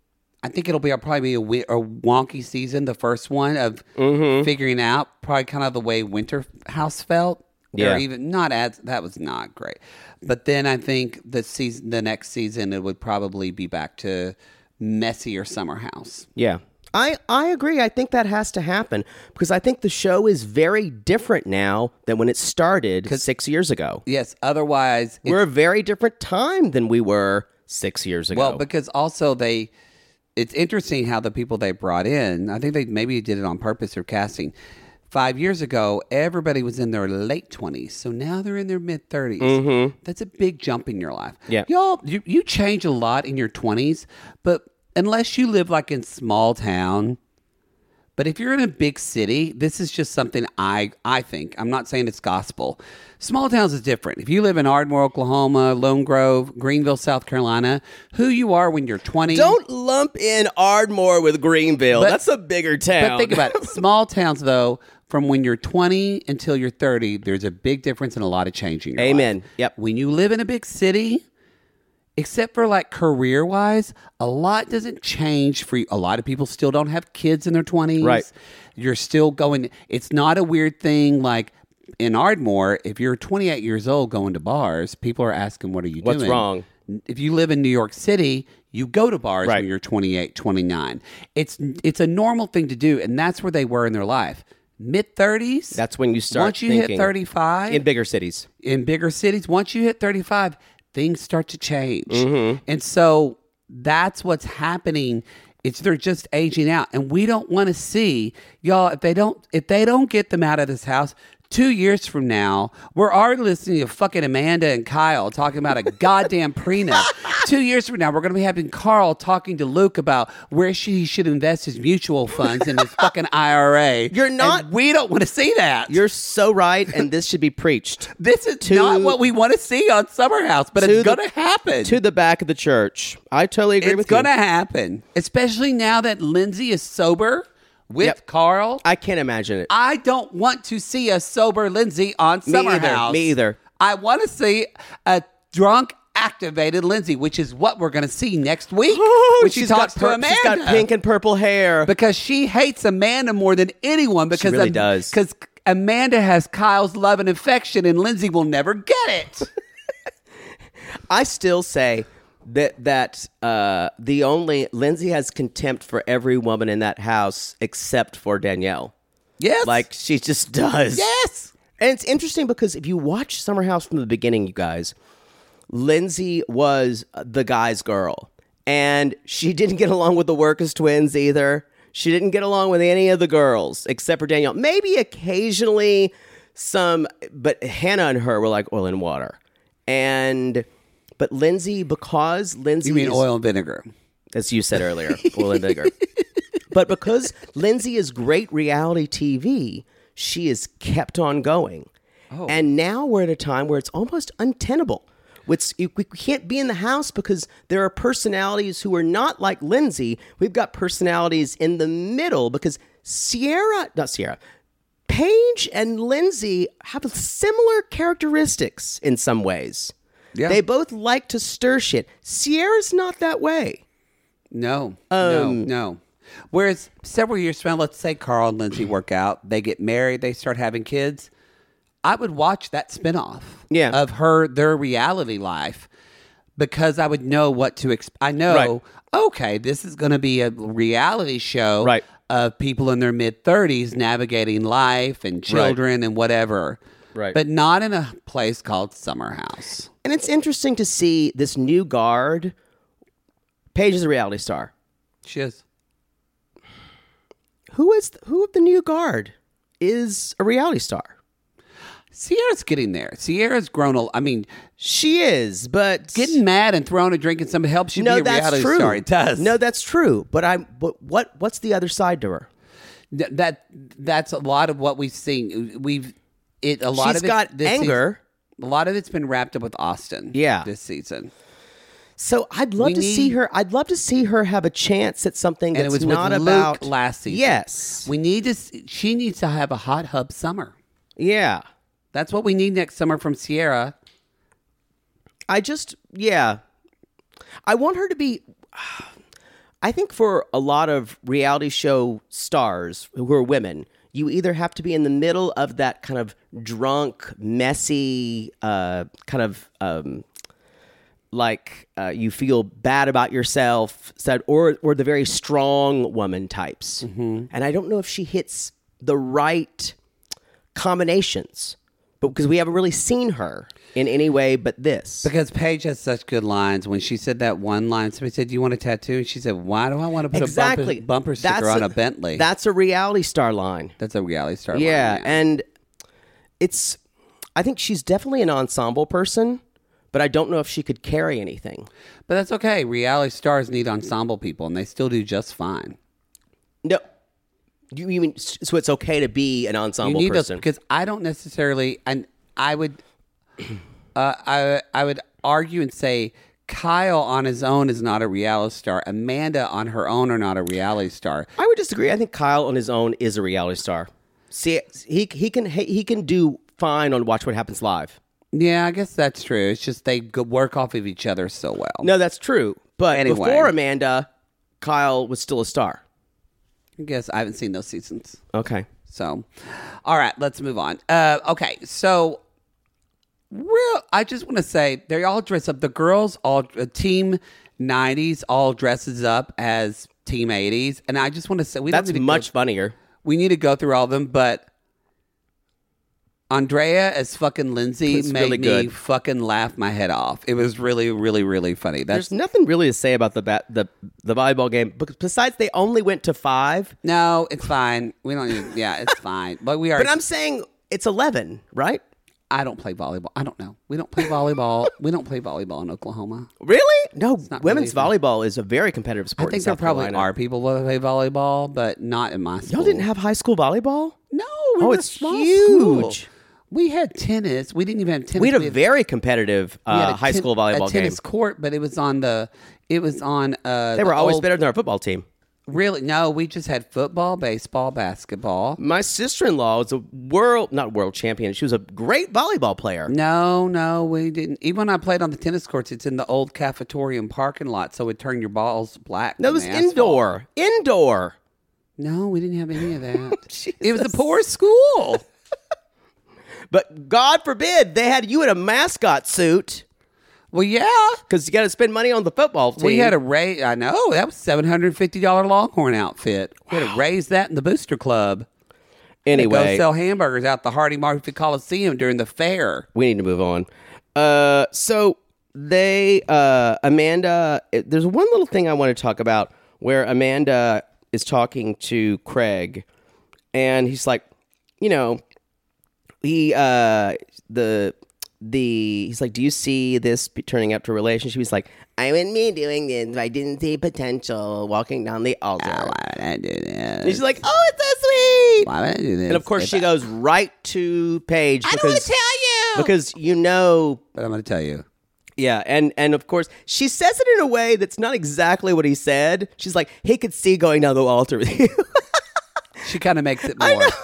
I think it'll be a, probably be a, wi- a wonky season. The first one of Mm-hmm. figuring out probably kind of the way Winter House felt. Yeah. Or even not as that was not great. But then I think the season, the next season, it would probably be back to messier Summer House. Yeah. I, I agree. I think that has to happen because I think the show is very different now than when it started six years ago. Yes. Otherwise, We're a very different time than we were six years ago. well, because also they, it's interesting how the people they brought in. I think they maybe did it on purpose or casting. Five years ago, everybody was in their late twenties, so now they're in their mid thirties. Mm-hmm. That's a big jump in your life. Yeah. Y'all, you, you change a lot in your twenties, but unless you live like in small town, but if you're in a big city, this is just something I I think. I'm not saying it's gospel. Small towns is different. If you live in Ardmore, Oklahoma, Lone Grove, Greenville, South Carolina, who you are when you're twenty. Don't lump in Ardmore with Greenville. But- That's a bigger town. But think about it. Small towns, though, from when you're twenty until you're thirty, there's a big difference and a lot of change in your Amen. life. Yep. When you live in a big city, except for like career-wise, a lot doesn't change for you. A lot of people still don't have kids in their twenties. Right. You're still going. It's not a weird thing like in Ardmore. If you're twenty-eight years old going to bars, people are asking, what are you What's doing? wrong? If you live in New York City, you go to bars Right. when you're twenty-eight, twenty-nine. It's it's a normal thing to do, and that's where they were in their life. Mid-thirties. That's when you start Once you thinking hit thirty-five. in bigger cities. In bigger cities, once you hit thirty-five, things start to change. Mm-hmm. And so that's what's happening. It's they're just aging out. And we don't want to see, y'all, if they don't if they don't get them out of this house, two years from now, we're already listening to fucking Amanda and Kyle talking about a goddamn prenup. Two years from now, we're going to be having Carl talking to Luke about where she should invest his mutual funds in his fucking I R A. You're not- And we don't want to see that. You're so right, and this should be preached. This is To- not what we want to see on Summer House, but To it's the- going to happen. To the back of the church. I totally agree it's with going to you. happen, especially now that Lindsay is sober with Yep. Carl. I can't imagine it. I don't want to see a sober Lindsay on Summer either. House. Me either. I want to see a drunk activated Lindsay, which is what we're going to see next week Oh, when she she's talks got to pur- Amanda. She's got pink and purple hair. Because she hates Amanda more than anyone. Because really does. Because Amanda has Kyle's love and affection, and Lindsay will never get it. I still say that that uh, the only Lindsay has contempt for every woman in that house except for Danielle. Yes. Like she just does. Yes. And it's interesting because if you watch Summer House from the beginning, you guys, Lindsay was the guy's girl. And she didn't get along with the Workus twins either. She didn't get along with any of the girls except for Danielle. Maybe occasionally some, but Hannah and her were like oil and water. And, but Lindsay, because Lindsay You mean is, oil and vinegar? as you said earlier, oil and vinegar. But because Lindsay is great reality T V, she is kept on going. Oh. And now we're at a time where it's almost untenable. It's, we can't be in the house because there are personalities who are not like Lindsay. We've got personalities in the middle because Sierra, not Sierra, Paige and Lindsay have similar characteristics in some ways. Yeah. They both like to stir shit. Sierra's not that way. No, Um, no, no. Whereas several years from now, let's say Carl and Lindsay work out, they get married, they start having kids. I would watch that spinoff Yeah. of her, their reality life, because I would know what to expect. I know, Right. okay, this is going to be a reality show Right. of people in their mid thirties navigating life and children and whatever. Right. But not in a place called Summer House. And it's interesting to see this new guard. Paige is a reality star. She is. Who is who of the new guard is a reality star? Sierra's getting there. Sierra's grown a I mean, She is, but getting mad and throwing a drink and somebody helps you no, be a that's reality true. star. It does. No, that's true. But I'm. But what? What's the other side to her? Th- that that's a lot of what we've seen. We've it a lot She's of it, got this anger. season- a lot of it's been wrapped up with Austin. Yeah. this season. So I'd love We to see need- her. I'd love to see her have a chance at something And that's it was with not Luke about last season. Yes. We need to. s- She needs to have a hot hub summer. Yeah. That's what we need next summer from Sierra. I just, yeah. I want her to be. I think for a lot of reality show stars who are women, you either have to be in the middle of that kind of drunk, messy, uh, kind of um, like uh, you feel bad about yourself, said, or or the very strong woman types. And I don't know if she hits the right combinations, but because we haven't really seen her in any way but this. Because Paige has such good lines. When she said that one line, somebody said, "Do you want a tattoo?" And she said, "Why do I want to put exactly a bumper, bumper sticker That's on a, Bentley?" That's a reality star line. That's a reality star. Yeah, line, and it's. I think she's definitely an ensemble person, but I don't know if she could carry anything. But that's okay. Reality stars need ensemble people, and they still do just fine. No, you, you mean so it's okay to be an ensemble you need person? those because I don't necessarily, and I would, uh, I I would argue and say Kyle on his own is not a reality star. Amanda on her own are not a reality star. I would disagree. I think Kyle on his own is a reality star. See, he he can he can do fine on Watch What Happens Live. Yeah, I guess that's true. It's just they go- work off of each other so well. No, that's true. But Anyway. before Amanda, Kyle was still a star. I guess I haven't seen those seasons. Okay. So, all right, let's move on. Uh, okay, so real. I just want to say they all dress up. The girls all uh, team nineties all dresses up as team eighties, and I just want to say we That's don't need to much go, funnier. We need to go through all of them, but Andrea as fucking Lindsay It's made really me good. fucking laugh my head off. It was really, really, really funny. That's There's nothing really to say about the bat, the the volleyball game because besides they only went to five. no, it's fine. We don't need. Yeah, it's fine. But we are. But I'm saying it's eleven, right? I don't play volleyball. I don't know. We don't play volleyball. We don't play volleyball in Oklahoma. Really? No, not women's really- volleyball is a very competitive I sport. think in there South probably Carolina. are people that play volleyball, but not in my school. Y'all didn't have high school volleyball? No. We Oh, were a it's small huge. school. We had tennis. We didn't even have tennis. We had a very competitive we had uh, a high ten- school volleyball a tennis game. court, but it was on the. It was on. Uh, They were the always old- better than our football team. Really? No, we just had football, baseball, basketball. My sister-in-law is a world, not world champion. She was a great volleyball player. No, no, we didn't. Even when I played on the tennis courts, it's in the old cafetorium parking lot, so it would turn your balls black. No, it from was the asphalt. indoor. Indoor. No, we didn't have any of that. It was a poor school. But God forbid they had you in a mascot suit. Well, yeah. Because you got to spend money on the football team. We had to raise, I know, that was seven hundred fifty dollars Longhorn outfit. We had to raise that in the Booster Club. Anyway. Go sell hamburgers out the Hardy Murphy Coliseum during the fair. We need to move on. Uh, so they, uh, Amanda, it, there's one little thing I want to talk about where Amanda is talking to Craig, and he's like, you know, he, uh, the... The he's like, do you see this be turning up to a relationship? He's like, I wouldn't be doing this if I didn't see potential walking down the altar. Oh, why would I do this? And she's like, oh, it's so sweet. Why would I do this? And of course, If she I- goes right to Paige. I because, don't want to tell you. because you know, But I'm going to tell you. yeah, and and of course, she says it in a way that's not exactly what he said. She's like, he could see going down the altar with you. She kind of makes it more. I know.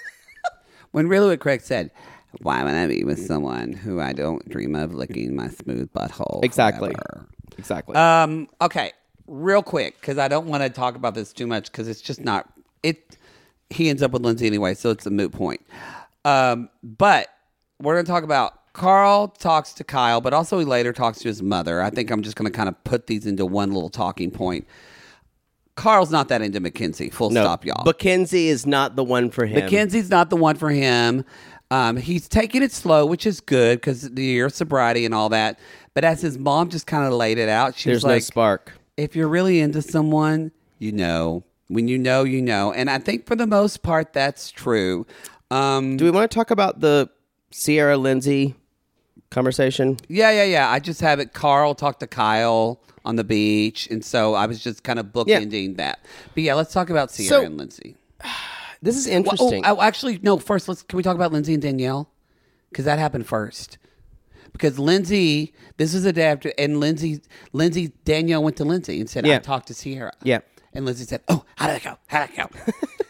When really what Craig said, why would I be with someone who I don't dream of licking my smooth butthole? Exactly. forever? Exactly. Um. Okay. Real quick, because I don't want to talk about this too much, because it's just not it. He ends up with Lindsay anyway, so it's a moot point. Um. But we're going to talk about Carl talks to Kyle, but also he later talks to his mother. I think I'm just going to kind of put these into one little talking point. Carl's not that into Mackenzie. Full no, stop, y'all. Mackenzie is not the one for him. Mackenzie's not the one for him. Um, he's taking it slow, which is good because the year of sobriety and all that. But as his mom just kind of laid it out, she There's was like, no spark. if you're really into someone, you know. When you know, you know. And I think for the most part, that's true. Um, Do we want to talk about the Sierra Lindsay conversation? yeah, yeah, yeah. I just have it. Carl talked to Kyle on the beach. And so I was just kind of bookending that. But yeah, let's talk about Sierra So- and Lindsay. This is Well, interesting. oh, oh, actually, no. First, let's can we talk about Lindsay and Danielle? Because that happened first. Because Lindsay, this is the day after, and Lindsay, Lindsay, Danielle went to Lindsay and said, Yeah. "I talked to Sierra." Yeah. and Lindsay said, "Oh, how did it go? How did it go?"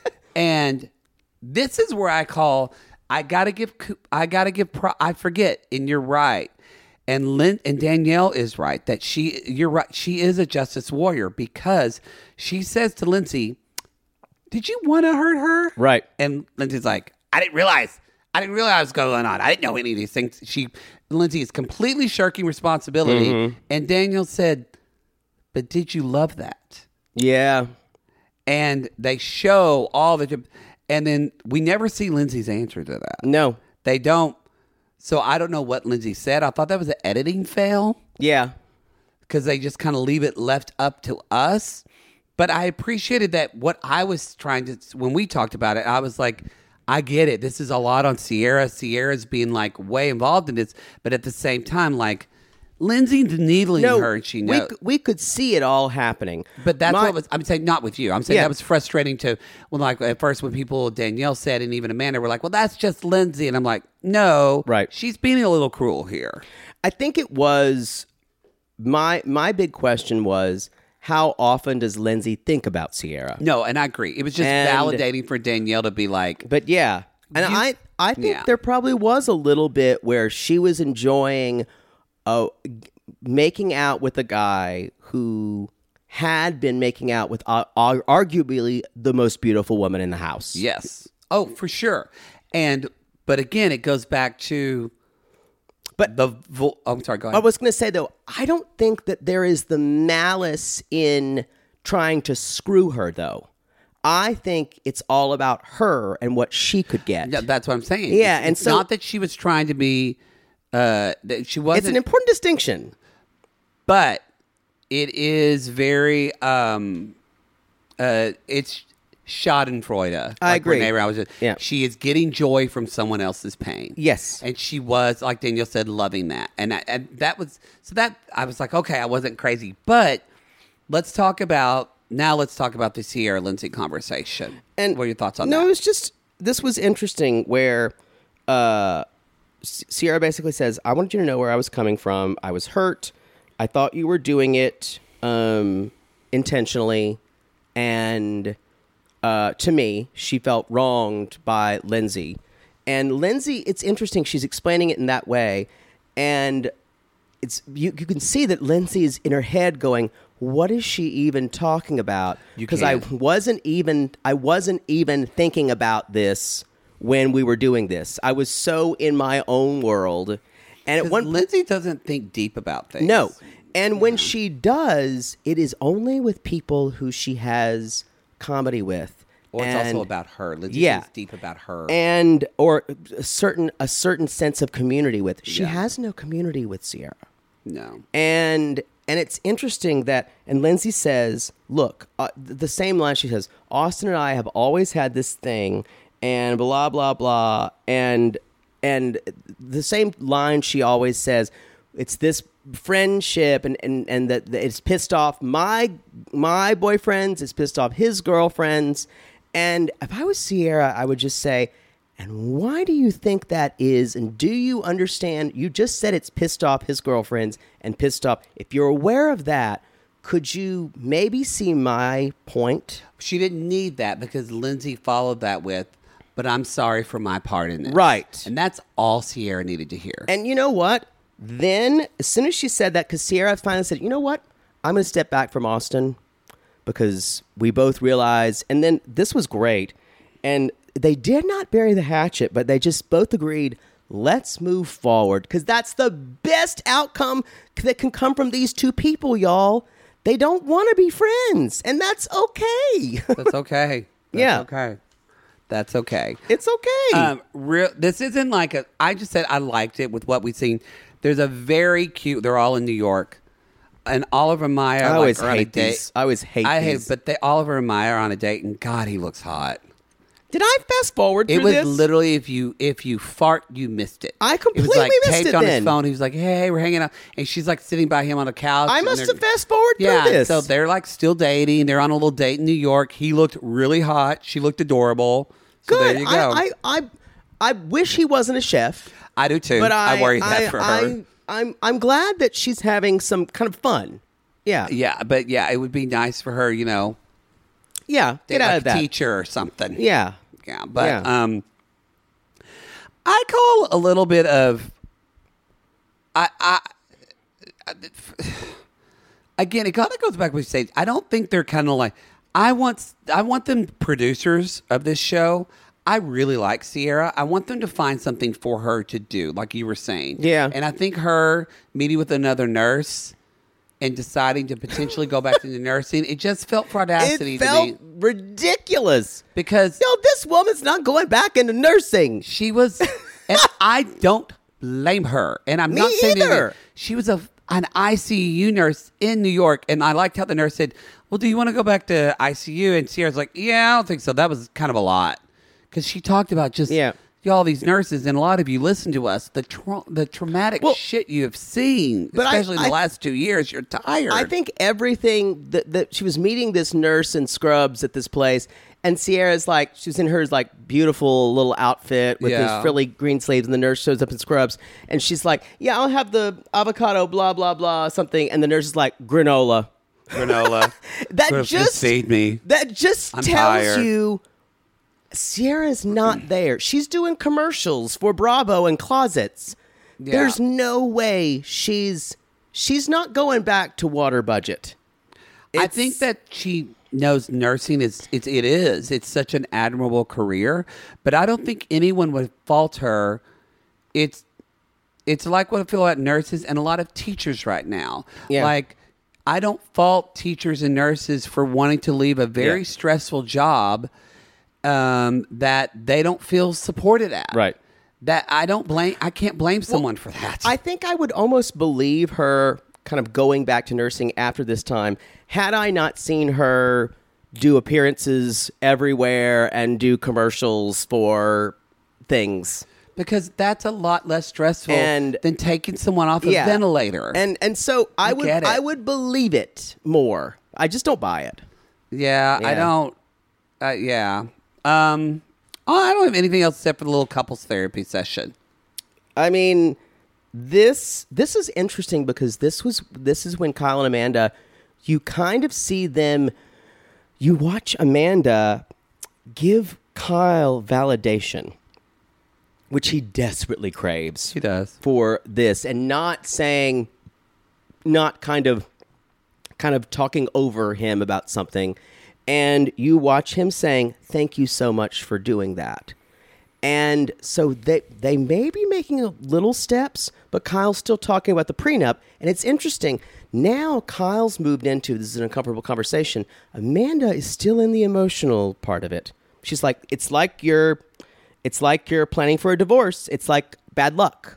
And this is where I call. I gotta give. I gotta give. Pro, I forget, and you're right. And Lynn and Danielle is right that she. You're right. She is a justice warrior because she says to Lindsay, did you want to hurt her? Right. And Lindsay's like, I didn't realize. I didn't realize what was going on. I didn't know any of these things. She, Lindsay is completely shirking responsibility. Mm-hmm. And Daniel said, but did you love that? yeah. And they show all the, and then we never see Lindsay's answer to that. No. They don't. So I don't know what Lindsay said. I thought that was an editing fail Yeah. because they just kind of leave it left up to us. But I appreciated that what I was trying to, when we talked about it, I was like, I get it. This is a lot on Sierra. Sierra's being like way involved in this. But at the same time, like Lindsay's needling No, her and she we, knows. c- we could see it all happening. But that's My- what was, I'm saying, not with you. I'm saying Yeah. that was frustrating to, when like at first when people, Danielle said, and even Amanda were like, well, that's just Lindsay. And I'm like, no. Right. She's being a little cruel here. I think it was, my my big question was, how often does Lindsay think about Sierra? No, and I agree. It was just And- validating for Danielle to be like, But yeah, and You- I I think Yeah. there probably was a little bit where she was enjoying uh, g- making out with a guy who had been making out with uh, ar- arguably the most beautiful woman in the house. yes. Oh, for sure. And, but again, it goes back to, But the, vo- oh, I'm sorry, go I ahead. was going to say, though, I don't think that there is the malice in trying to screw her, though. I think it's all about her and what she could get. Yeah, that's what I'm saying. Yeah, It's- and it's so- not that she was trying to be, uh, that she wasn't. It's an important distinction. but it is very um uh it's schadenfreude. I like agree. Renee Rao was just- Yeah. she is getting joy from someone else's pain. Yes. And she was, like Danielle said, loving that. And, I, and that was so that I was like, okay, I wasn't crazy. But let's talk about now let's talk about the Sierra Lindsay conversation. And what are your thoughts on no, that? it was just this was interesting where uh, S- Sierra basically says, "I wanted you to know where I was coming from. I was hurt. I thought you were doing it um, intentionally, and uh, to me, she felt wronged by Lindsay. And Lindsay, it's interesting. She's explaining it in that way, and it's you, you can see that Lindsay is in her head going, what is she even talking about? Because I wasn't even I wasn't even thinking about this when we were doing this. I was so in my own world. And at one Lindsay doesn't think deep about things. No. And when she does, it is only with people who she has comedy with. Or it's and, also about her. Lindsay yeah. thinks deep about her. And or a certain a certain sense of community with. She Yeah. has no community with Sierra. No. And and it's interesting that, and Lindsay says, look, uh, the same line she says, Austin and I have always had this thing, and blah, blah, blah. And and the same line she always says, it's this friendship, and, and, and that that it's pissed off my my boyfriends, it's pissed off his girlfriends. And if I was Sierra, I would just say, and why do you think that is? And do you understand? You just said it's pissed off his girlfriends and pissed off. If you're aware of that, could you maybe see my point? She didn't need that because Lindsay followed that with, but I'm sorry for my part in this. Right. And that's all Sierra needed to hear. And you know what? Then, as soon as she said that, because Sierra finally said, you know what? I'm going to step back from Austin because we both realized, and then this was great. And they did not bury the hatchet, but they just both agreed, let's move forward. Because that's the best outcome that can come from these two people, y'all. They don't want to be friends, and that's okay. That's okay. That's Yeah. okay. That's okay. It's okay. Um, real. This isn't like a. I just said I liked it with what we've seen. There's a very cute. They're all in New York, and Oliver and Maya. I like, always are on a hate date. these. I always hate I these. hate, but they Oliver and Maya are on a date, and God, he looks hot. Did I fast forward through It was this? literally if you if you fart, you missed it. I It completely was like missed taped it on then. his phone. He was like, "Hey, we're hanging out," and she's like sitting by him on a couch. I and must they're- have fast forward through Yeah, this. so they're like still dating. They're on a little date in New York. He looked really hot. She looked adorable. So Good. there you go. I, I, I, I wish he wasn't a chef. I do too. But I, I worry I, that for I, her. I'm, I'm glad that she's having some kind of fun. Yeah. Yeah, but yeah, it would be nice for her, you know, Yeah. Get date out like of that. a teacher or something. Yeah. Yeah, but Yeah. um, I call a little bit of, I, I, I again, it kind of goes back to what you say. I don't think they're kind of like, I want, I want them producers of this show. I really like Sierra. I want them to find something for her to do, like you were saying. Yeah. And I think her meeting with another nurse and deciding to potentially go back into nursing, it just felt fraudacity It felt to me. ridiculous. Because Yo, this woman's not going back into nursing. she was, and I don't blame her. And I'm Me not saying either. anything. She was a an I C U nurse in New York, and I liked how the nurse said, "Well, do you want to go back to I C U?" And Sierra's like, "Yeah, I don't think so." That was kind of a lot because she talked about just Yeah. y'all these nurses, and a lot of you listen to us. The tra- the traumatic Well, shit you have seen, but I- especially in the I- last two years. You're tired. I think everything that, that she was meeting this nurse in scrubs at this place, and Sierra's like, she was in her like beautiful little outfit with Yeah. these frilly green sleeves, and the nurse shows up in scrubs, and she's like, "Yeah, I'll have the avocado, blah blah blah, something," and the nurse is like, "Granola." granola. That Just just feed me. That just I'm tells tired. you Sierra's not there. She's doing commercials for Bravo and closets. Yeah. There's no way she's she's not going back to water budget. I It's- think that she knows nursing is it's it is it's such an admirable career, but I don't think anyone would fault her. It's it's like what I feel about nurses and a lot of teachers right now. Yeah. Like I don't fault teachers and nurses for wanting to leave a very Yeah. stressful job um, that they don't feel supported at. Right. That I don't blame. I can't blame someone for that. I think I would almost believe her kind of going back to nursing after this time had I not seen her do appearances everywhere and do commercials for things. Because that's a lot less stressful And- than taking someone off a Yeah. ventilator. And and so I, I would get it. I would believe it more. I just don't buy it. yeah, I Yeah. don't. Uh, yeah. Um. Oh, I don't have anything else except for the little couples therapy session. I mean, this this is interesting because this was this is when Kyle and Amanda, you kind of see them you watch Amanda give Kyle validation, which he desperately craves. She does. For this, and not saying, not kind of, kind of talking over him about something. And you watch him saying, thank you so much for doing that. And so they they may be making a little steps, but Kyle's still talking about the prenup. And it's interesting. Now Kyle's moved into, this is an uncomfortable conversation, Amanda is still in the emotional part of it. She's like, it's like you're, it's like you're planning for a divorce. It's like bad luck.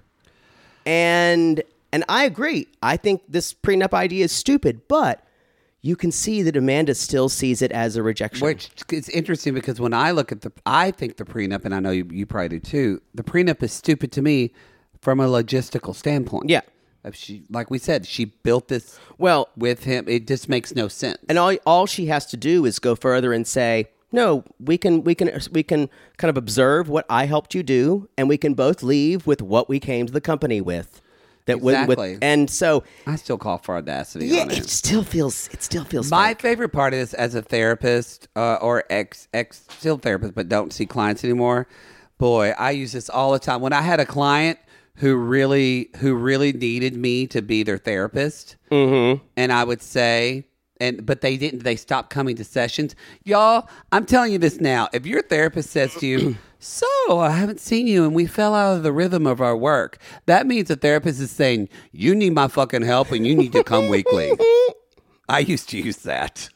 And and I agree. I think this prenup idea is stupid, but you can see that Amanda still sees it as a rejection. Which is interesting because when I look at the, I think the prenup, and I know you, you probably do too, the prenup is stupid to me from a logistical standpoint. Yeah. If she, like we said, she built this well with him. It just makes no sense. And all all she has to do is go further and say, no, we can we can we can kind of observe what I helped you do, and we can both leave with what we came to the company with. That exactly. With, and so I still call for audacity. Yeah, on it. it still feels it still feels. My fake. favorite part is as a therapist uh, or ex ex still therapist, but don't see clients anymore. Boy, I use this all the time. When I had a client who really who really needed me to be their therapist, mm-hmm. and I would say. And but they didn't. They stopped coming to sessions. Y'all, I'm telling you this now. If your therapist says to you, "So I haven't seen you, and we fell out of the rhythm of our work," that means the therapist is saying, "You need my fucking help, and you need to come weekly." I used to use that.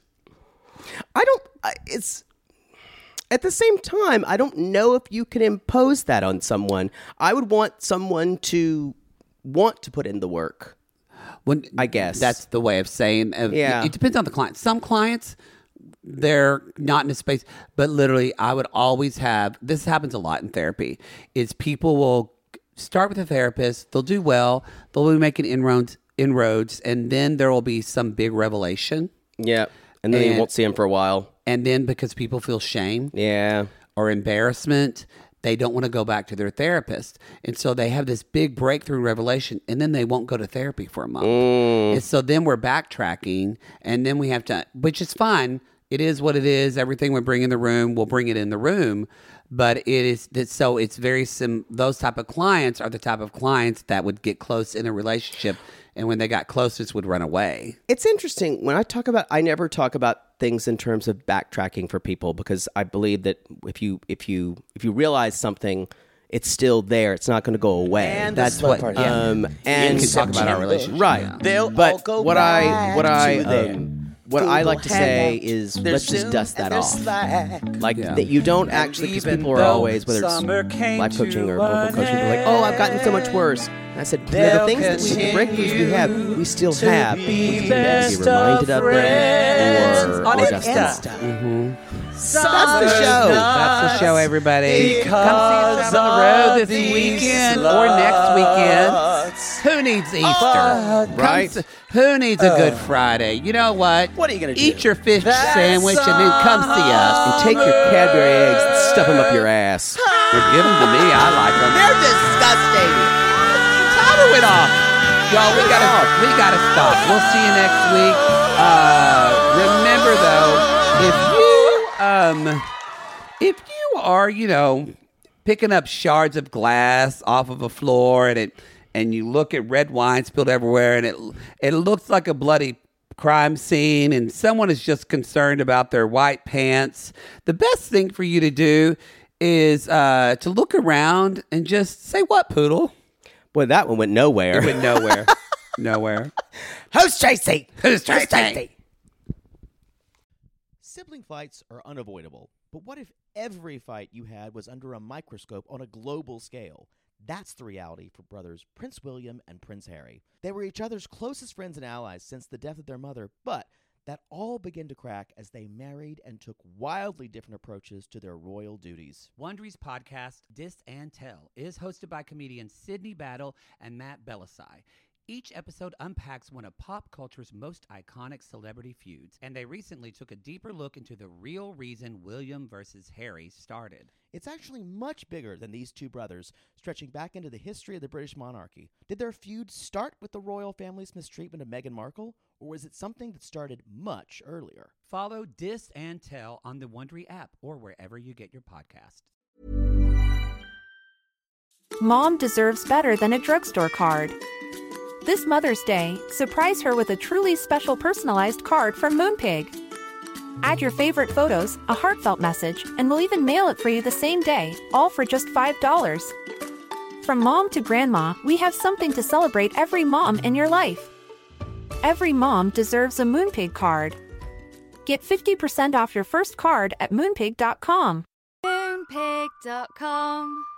I don't. I- It's at the same time. I don't know if you can impose that on someone. I would want someone to want to put in the work. When, I guess. That's the way of saying uh, Yeah. It, it depends on the client. Some clients, they're not in a space, but literally I would always have, this happens a lot in therapy, is people will start with a therapist, they'll do well, they'll be making inroads, inroads and then there will be some big revelation. Yeah, and then And- you won't see him for a while. And then because people feel shame Yeah. or embarrassment, they don't want to go back to their therapist. And so they have this big breakthrough revelation, and then they won't go to therapy for a month. Mm. And so then we're backtracking, and then we have to, which is fine. It is what it is. Everything we bring in the room, we'll bring it in the room. But it is, so it's very, sim, those type of clients are the type of clients that would get close in a relationship, and when they got closest would run away. It's interesting when I talk about. I never talk about things in terms of backtracking for people because I believe that if you if you if you realize something, it's still there. It's not going to go away. And That's the slow what- part, yeah. Um, and We can talk about our relationship. right? Yeah. They'll but all go what I back what I to their um, what I like to say hangout. is They're let's just soon dust that and they're off. slack. Like Yeah. that you don't actually, because even people are though always, whether summer it's came life coaching to or vocal an coaching, they're like, "Oh, I've gotten so much worse." And I said, "No, the They'll things that we, the breakthroughs we have, we still to have. be We just need to best be reminded of of them friends or, on or dust them off." Insta. So that's the show. That's the show, everybody. Because Come see us on the road this of these weekend or next weekend. sluts. Who needs Easter? Uh, Come right. s- who needs a Good Friday? You know what? What are you gonna do? Eat your fish That sandwich and then come see us. And take your Cadbury eggs and stuff them up your ass. Well, give them to me. I like them. They're disgusting. Title it off. Y'all, we gotta, we gotta stop. We'll see you next week. Uh, remember though, if you, um, if you are, you know, picking up shards of glass off of a floor and it, and you look at red wine spilled everywhere and it, it looks like a bloody crime scene and someone is just concerned about their white pants, the best thing for you to do is uh, to look around and just say, "What, poodle?" Boy, that one went nowhere. It went nowhere. Nowhere. Who's Tracy? Who's Tracy? Sibling fights are unavoidable, but what if every fight you had was under a microscope on a global scale? That's the reality for brothers Prince William and Prince Harry. They were each other's closest friends and allies since the death of their mother, but that all began to crack as they married and took wildly different approaches to their royal duties. Wondery's podcast, Dis and Tell, is hosted by comedians Sydney Battle and Matt Belisai. Each episode unpacks one of pop culture's most iconic celebrity feuds, and they recently took a deeper look into the real reason William versus Harry started. It's actually much bigger than these two brothers, stretching back into the history of the British monarchy. Did their feud start with the royal family's mistreatment of Meghan Markle? or was it something that started much earlier? Follow Dis and Tell on the Wondery app or wherever you get your podcasts. Mom deserves better than a drugstore card. This Mother's Day, surprise her with a truly special personalized card from Moonpig. Add your favorite photos, a heartfelt message, and we'll even mail it for you the same day, all for just five dollars. From mom to grandma, we have something to celebrate every mom in your life. Every mom deserves a Moonpig card. Get fifty percent off your first card at moonpig dot com. Moonpig dot com.